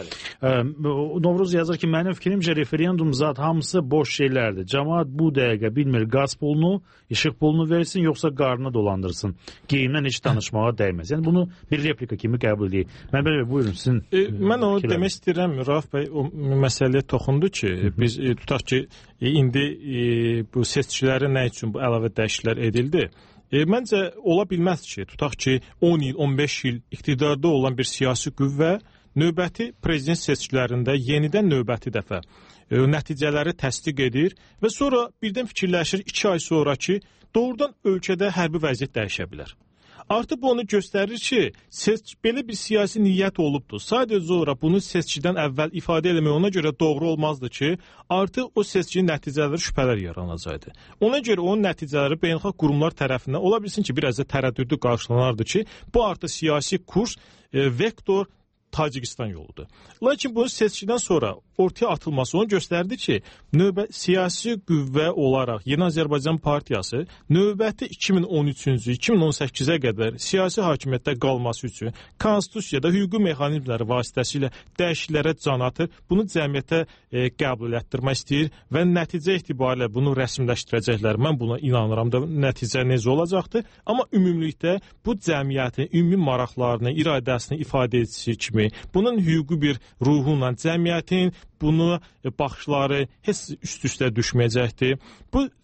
Novruz yazır ki, mənim fikrimcə referendum zat hamısı boş şeylərdir. Cəmaət bu dəqiqə bilmir, qaz pulunu, işıq pulunu versin, yoxsa qarnını dolandırsın. Geyimdən heç danışmağa dəyməz. Yəni bunu bir replika kimi qəbul edeyim. Mən belə buyurun sizin. E, mən onu fikirlər. Demək istəyirəm, Rauf bəy o məsələyə toxundu ki, Hı -hı. biz e, tutaq ki, e, indi e, bu seçkiləri nə üçün bu əlavə dəyişikliklər edildi? E, məncə ola bilməz ki, tutaq ki, on il, on beş il iqtidarda olan bir siyasi qüvvə növbəti prezident seçkilərində yenidən növbəti dəfə e, nəticələri təsdiq edir və sonra birdən fikirləşir iki ay sonra ki, doğrudan ölkədə hərbi vəziyyət dəyişə bilər. Artıq bu onu göstərir ki, seç, belə bir siyasi niyyət olubdur. Sadəcə sonra bunu seçkidən əvvəl ifadə eləmək ona görə doğru olmazdı ki, artıq o seçkinin nəticələri şübhələr yaranacaqdı. Ona görə onun nəticələri beynəlxalq qurumlar tərəfindən ola bilsin ki, biraz da tərəddüdlü qarşılanardı ki, bu artıq siyasi kurs, e, vektor Tacikistan yoludur. Lakin bunun seçkidən sonra ortaya atılması onu göstərdi ki, növbə siyasi qüvvə olaraq Yeni Azərbaycan Partiyası növbəti iki min on üçüncü iki min on səkkizə qədər siyasi hakimiyyətdə qalması üçün konstitusiyada hüquqi mexanizmləri vasitəsilə dəyişikliklərə can atır, bunu cəmiyyətə e, qəbul etdirmək istəyir və nəticə etibarilə bunu rəsmiləşdirəcəklər. Mən buna inanıram da nəticə necə olacaqdır. Amma ümumilikdə bu cəmiyyətin ümumi maraqlarını, iradəsini ifadə edici kimi, bunun hüquqi bir ruhunla cəmiyyətin bunu baxışları heç üst-üstə düşməyəcəkdir. Bu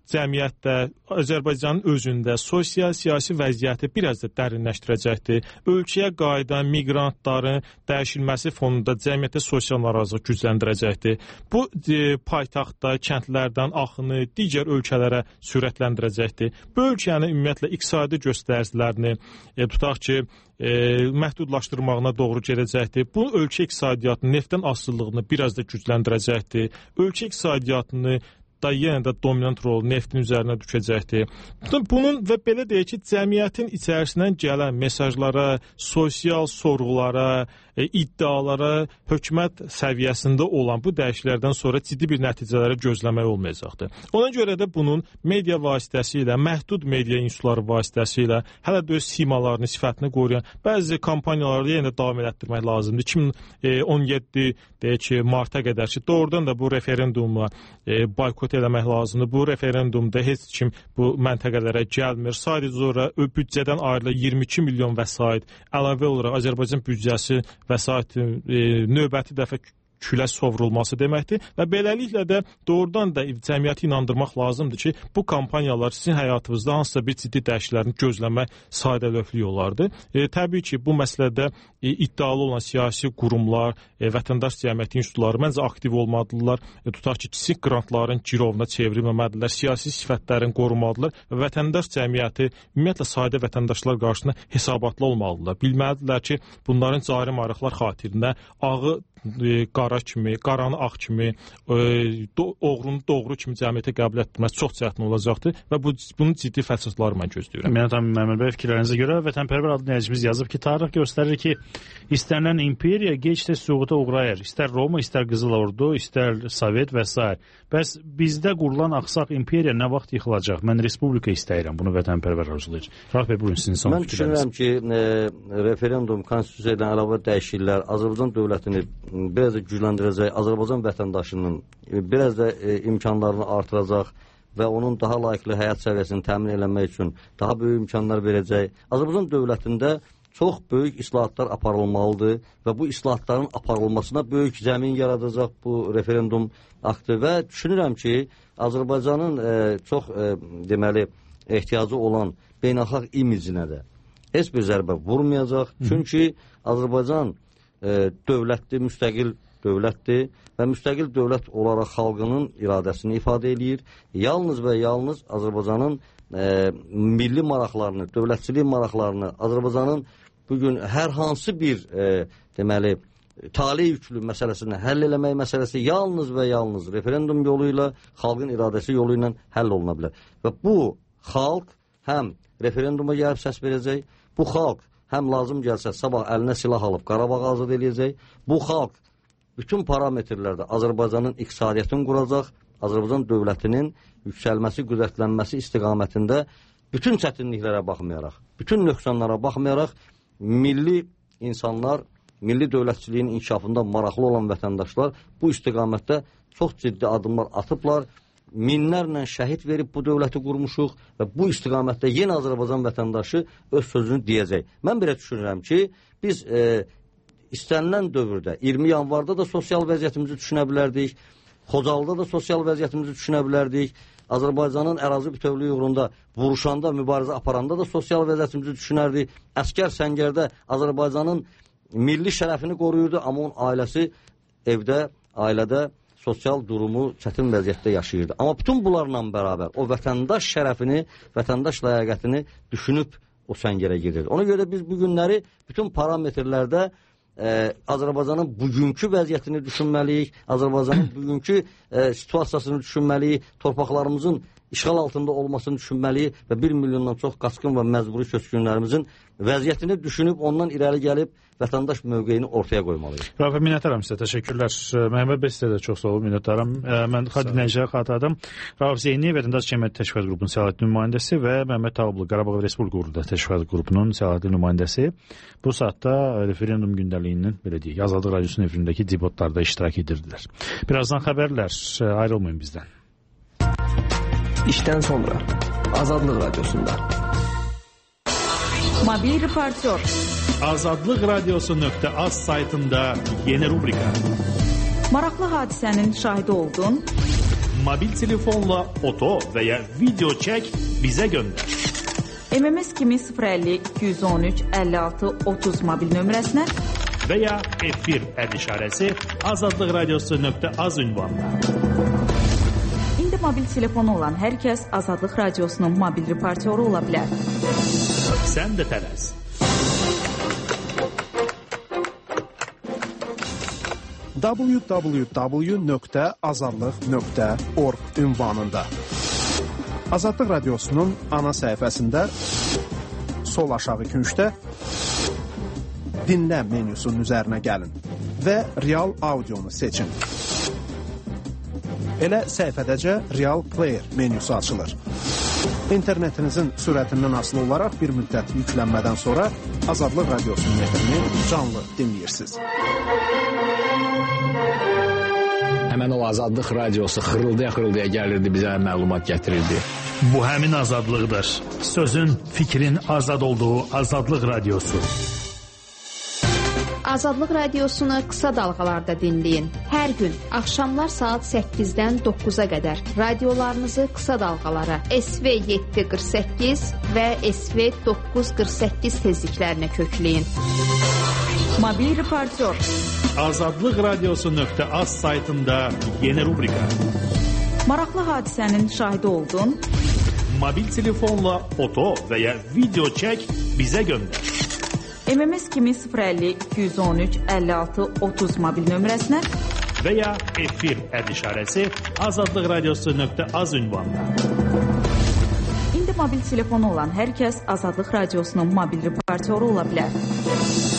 cəmiyyətdə, Azərbaycanın özündə sosial-siyasi vəziyyəti biraz da dərinləşdirəcəkdir. Ölkəyə qayıdan miqrantların dəyişilməsi fonunda cəmiyyətdə sosial narazılıq gücləndirəcəkdir. Bu e, paytaxtda, kəndlərdən axını digər ölkələrə sürətləndirəcəkdir. Bu ölkənin ümumiyyətlə iqtisadi göstəricilərini e, tutaq ki, e, məhdudlaşdırmağına doğru gedəcəkdir. Bu ölkə iqtisadiyyatının neftdən asılılığını biraz da gücləndirəcəkdir. Ölkə iqtisadiyyatını da yenə də dominant rol neftin üzərinə düşəcəkdir. Bunun və belə deyək ki, cəmiyyətin içərisindən gələn mesajlara, sosial sorğulara, e, iddialara hökumət səviyyəsində olan bu dəyişikliklərdən sonra ciddi bir nəticələrə gözləmək olmayacaqdır. Ona görə də bunun media vasitəsilə, məhdud media institutları vasitəsilə hələ də öz simalarını, sifətini qoruyan bəzi kampaniyaları yenə də davam etdirmək lazımdır. iki min on yeddi deyək ki, marta qədər ki, doğrudan da bu referenduma e, boykot eləmək lazımdır. Bu referendumda heç kim bu məntəqələrə gəlmir. Sadəcə olaraq büdcədən ayrılan iyirmi iki milyon vəsait əlavə olaraq Azərbaycan büdcəsi vəsait e, növbəti dəfə külə sovrulması deməkdir və beləliklə də doğrudan da cəmiyyəti inandırmaq lazımdır ki, bu kampaniyalar sizin həyatınızda hansısa bir ciddi dəyişikliklərini gözləmək sadəlövhlük olardı. E, təbii ki, bu məsələdə e, iddialı olan siyasi qurumlar, e, vətəndaş cəmiyyəti institutları məncə aktiv olmalıdırlar. E, tutaq ki, kiçik qrantların girovuna çevrilməməlidirlər, siyasi sifətlərin qorumalıdırlar və vətəndaş cəmiyyəti ümumiyyətlə sadə vətəndaşlar qarşısında hesabatlı olmalıdırlar. Bilməlidirlər ki, bunların cari maraqlar xatirinə ağı e, qara kimi, qaranı ağ kimi, e, do, oğrunu doğru kimi cəmiyyətə qəbul etdirmək çox çətin olacaqdır və bu, bunun ciddi fəsadları mən gözləyirəm. Məhəmməd əmi Məmməd bəy, fikirlərinizə görə vətənpərvər adlı dinləyicimiz yazıb ki, tarix göstərir ki, istənilən imperiya gec-tez süquta uğrayır. İstər Roma, istər Qızıl Ordu, istər Sovet və s. Bəs bizdə qurulan axsaq imperiya nə vaxt yıxılacaq? Mən respublika istəyirəm, bunu vətənpərvər arzulayır. Rauf bəy, buyurun, sizin son mən fikirləriniz. Mən düşünürəm ki, e, referendum, konstitusiya ilə əlavə dəyişikliklər Azərbaycan dövlətini biraz da gücləndirəcək, Azərbaycan vətəndaşının biraz da e, imkanlarını artıracaq və onun daha layiqli həyat səviyyəsini təmin etmək üçün daha böyük imkanlar verəcək. Azərbaycan dövlətində çox böyük islahatlar aparılmalıdır və bu islahatların aparılmasına böyük zəmin yaradacaq bu referendum aktı və düşünürəm ki, Azərbaycanın e, çox e, deməli ehtiyacı olan beynəlxalq imicinə də heç bir zərbə vurmayacaq. Hı. Çünki Azərbaycan e, dövlətdir, müstəqil dövlətdir və müstəqil dövlət olaraq xalqının iradəsini ifadə eləyir. Yalnız və yalnız Azərbaycanın e, milli maraqlarını, dövlətçilik maraqlarını, Azərbaycanın bugün hər hansı bir e, deməli talih yüklü məsələsini həll eləmək məsələsi yalnız və yalnız referendum yolu ilə, xalqın iradəsi yolu ilə həll oluna bilər. Və bu xalq həm referenduma gəlib səs verəcək, bu xalq həm lazım gəlsə sabah əlinə silah alıb Qarabağı azad eləyəcək, bu xalq bütün parametrlərdə Azərbaycanın iqtisadiyyatını quracaq, Azərbaycan dövlətinin yüksəlməsi, qüdrətlənməsi istiqamətində bütün çətinliklərə baxmayaraq, bütün nöqsanlara baxmayaraq, milli insanlar, milli dövlətçiliyin inkişafında maraqlı olan vətəndaşlar bu istiqamətdə çox ciddi addımlar atıblar, minlərlə şəhid verib bu dövləti qurmuşuq və bu istiqamətdə yenə Azərbaycan vətəndaşı öz sözünü deyəcək. Mən belə düşünürəm ki, biz e, istənilən dövrdə iyirmi yanvarda da sosial vəziyyətimizi düşünə bilərdik, Xocalıda da sosial vəziyyətimizi düşünə bilərdik, Azərbaycanın ərazi bütövlüyü uğrunda vuruşanda, mübarizə aparanda da sosial vəziyyətimizi düşünərdik. Əskər Səngərdə Azərbaycanın milli şərəfini qoruyurdu, amma onun ailəsi evdə, ailədə sosial durumu çətin vəziyyətdə yaşayırdı. Amma bütün bunlarla bərabər o vətəndaş şərəfini, vətəndaş ləyaqətini düşünüb o səngərə gedirdi. Ona görə biz bu günləri bütün parametrlərdə Ee, Azərbaycanın bugünkü vəziyyətini düşünməliyik, Azərbaycanın bugünkü e, situasiyasını düşünməliyik, torpaqlarımızın işğal altında olmasını düşünməliyik və bir milyondan çox qaçqın və məcburi köçkünlərimizin vəziyyətini düşünüb ondan irəli gəlib vətəndaş mövqeyini ortaya qoymalıyıq. Rauf, minnətdaram sizə, təşəkkürlər. Məhəmməd bəy, sizə də çox sağ olun, minnətdaram. Mən dinləyicilərə xatırladım. Rauf Zeyni, Vətəndaş Cəmiyyəti Təşkilat Qrupunun səlahiyyətli nümayəndəsi və Məhəmməd Tağıblı, Qarabağ Respublika Uğrunda Təşkilat Qrupunun səlahiyyətli nümayəndəsi bu saatda referendum gündəliyinin, belə deyək, Azadlıq Radiosunun efirindəki debatlarda iştirak edirdilər. Birazdan xəbərlər, ayrılmayın bizdən. İşdən sonra Azadlıq Radiosunda Mobil reportyor Azadlıq Radiosu nöqtə az saytında yeni rubrika. Maraqlı hadisənin şahidi oldun. Mobil telefonla foto və ya video çək, bizə göndər. M M S kimi sıfır əlli iki yüz on üç əlli altı otuz mobil nömrəsinə və ya efir əd işarəsi azadlıq radiosu nöqtə az ünvanına. İndi mobil telefonu olan hər kəs Azadlıq Radiosunun mobil reportyoru ola bilər. Sən də tələs. w w w nöqtə azadlıq nöqtə org ünvanında. Azadlıq Radiosunun ana səhifəsində sol aşağı küncdə dinlə menyusunun üzərinə gəlin və real audionu seçin. Elə səhifədəcə Real Player menyusu açılır. İnternetinizin sürətindən asılı olaraq bir müddət yüklənmədən sonra Azadlıq Radiosunun efrini canlı dinləyirsiniz. Həmən o Azadlıq Radiosu xırıldaya-xırıldaya gəlirdi, bizə məlumat gətirirdi. Bu həmin azadlıqdır. Sözün, fikrin azad olduğu Azadlıq Radiosu. Azadlıq Radiosunu qısa dalğalarda dinləyin. Hər gün axşamlar saat səkkizdən doqquza qədər radiolarınızı qısa dalğalara S V yeddi qırx səkkiz və S V doqquz qırx səkkiz tezliklərinə kökləyin. Mobil reportyor. Azadlıq Radiosu nöqtə az saytında yeni rubrika. Maraqlı hadisənin şahidi oldun. Mobil telefonla foto və ya video çək, bizə göndər. M M S kimi sıfır əlli iki yüz on üç əlli altı otuz mobil nömrəsinə və ya efir əd işarəsi azadlıq radiosu nöqtə az ünvanına. İndi mobil telefonu olan hər kəs Azadlıq Radiosunun mobil reportyoru ola bilər.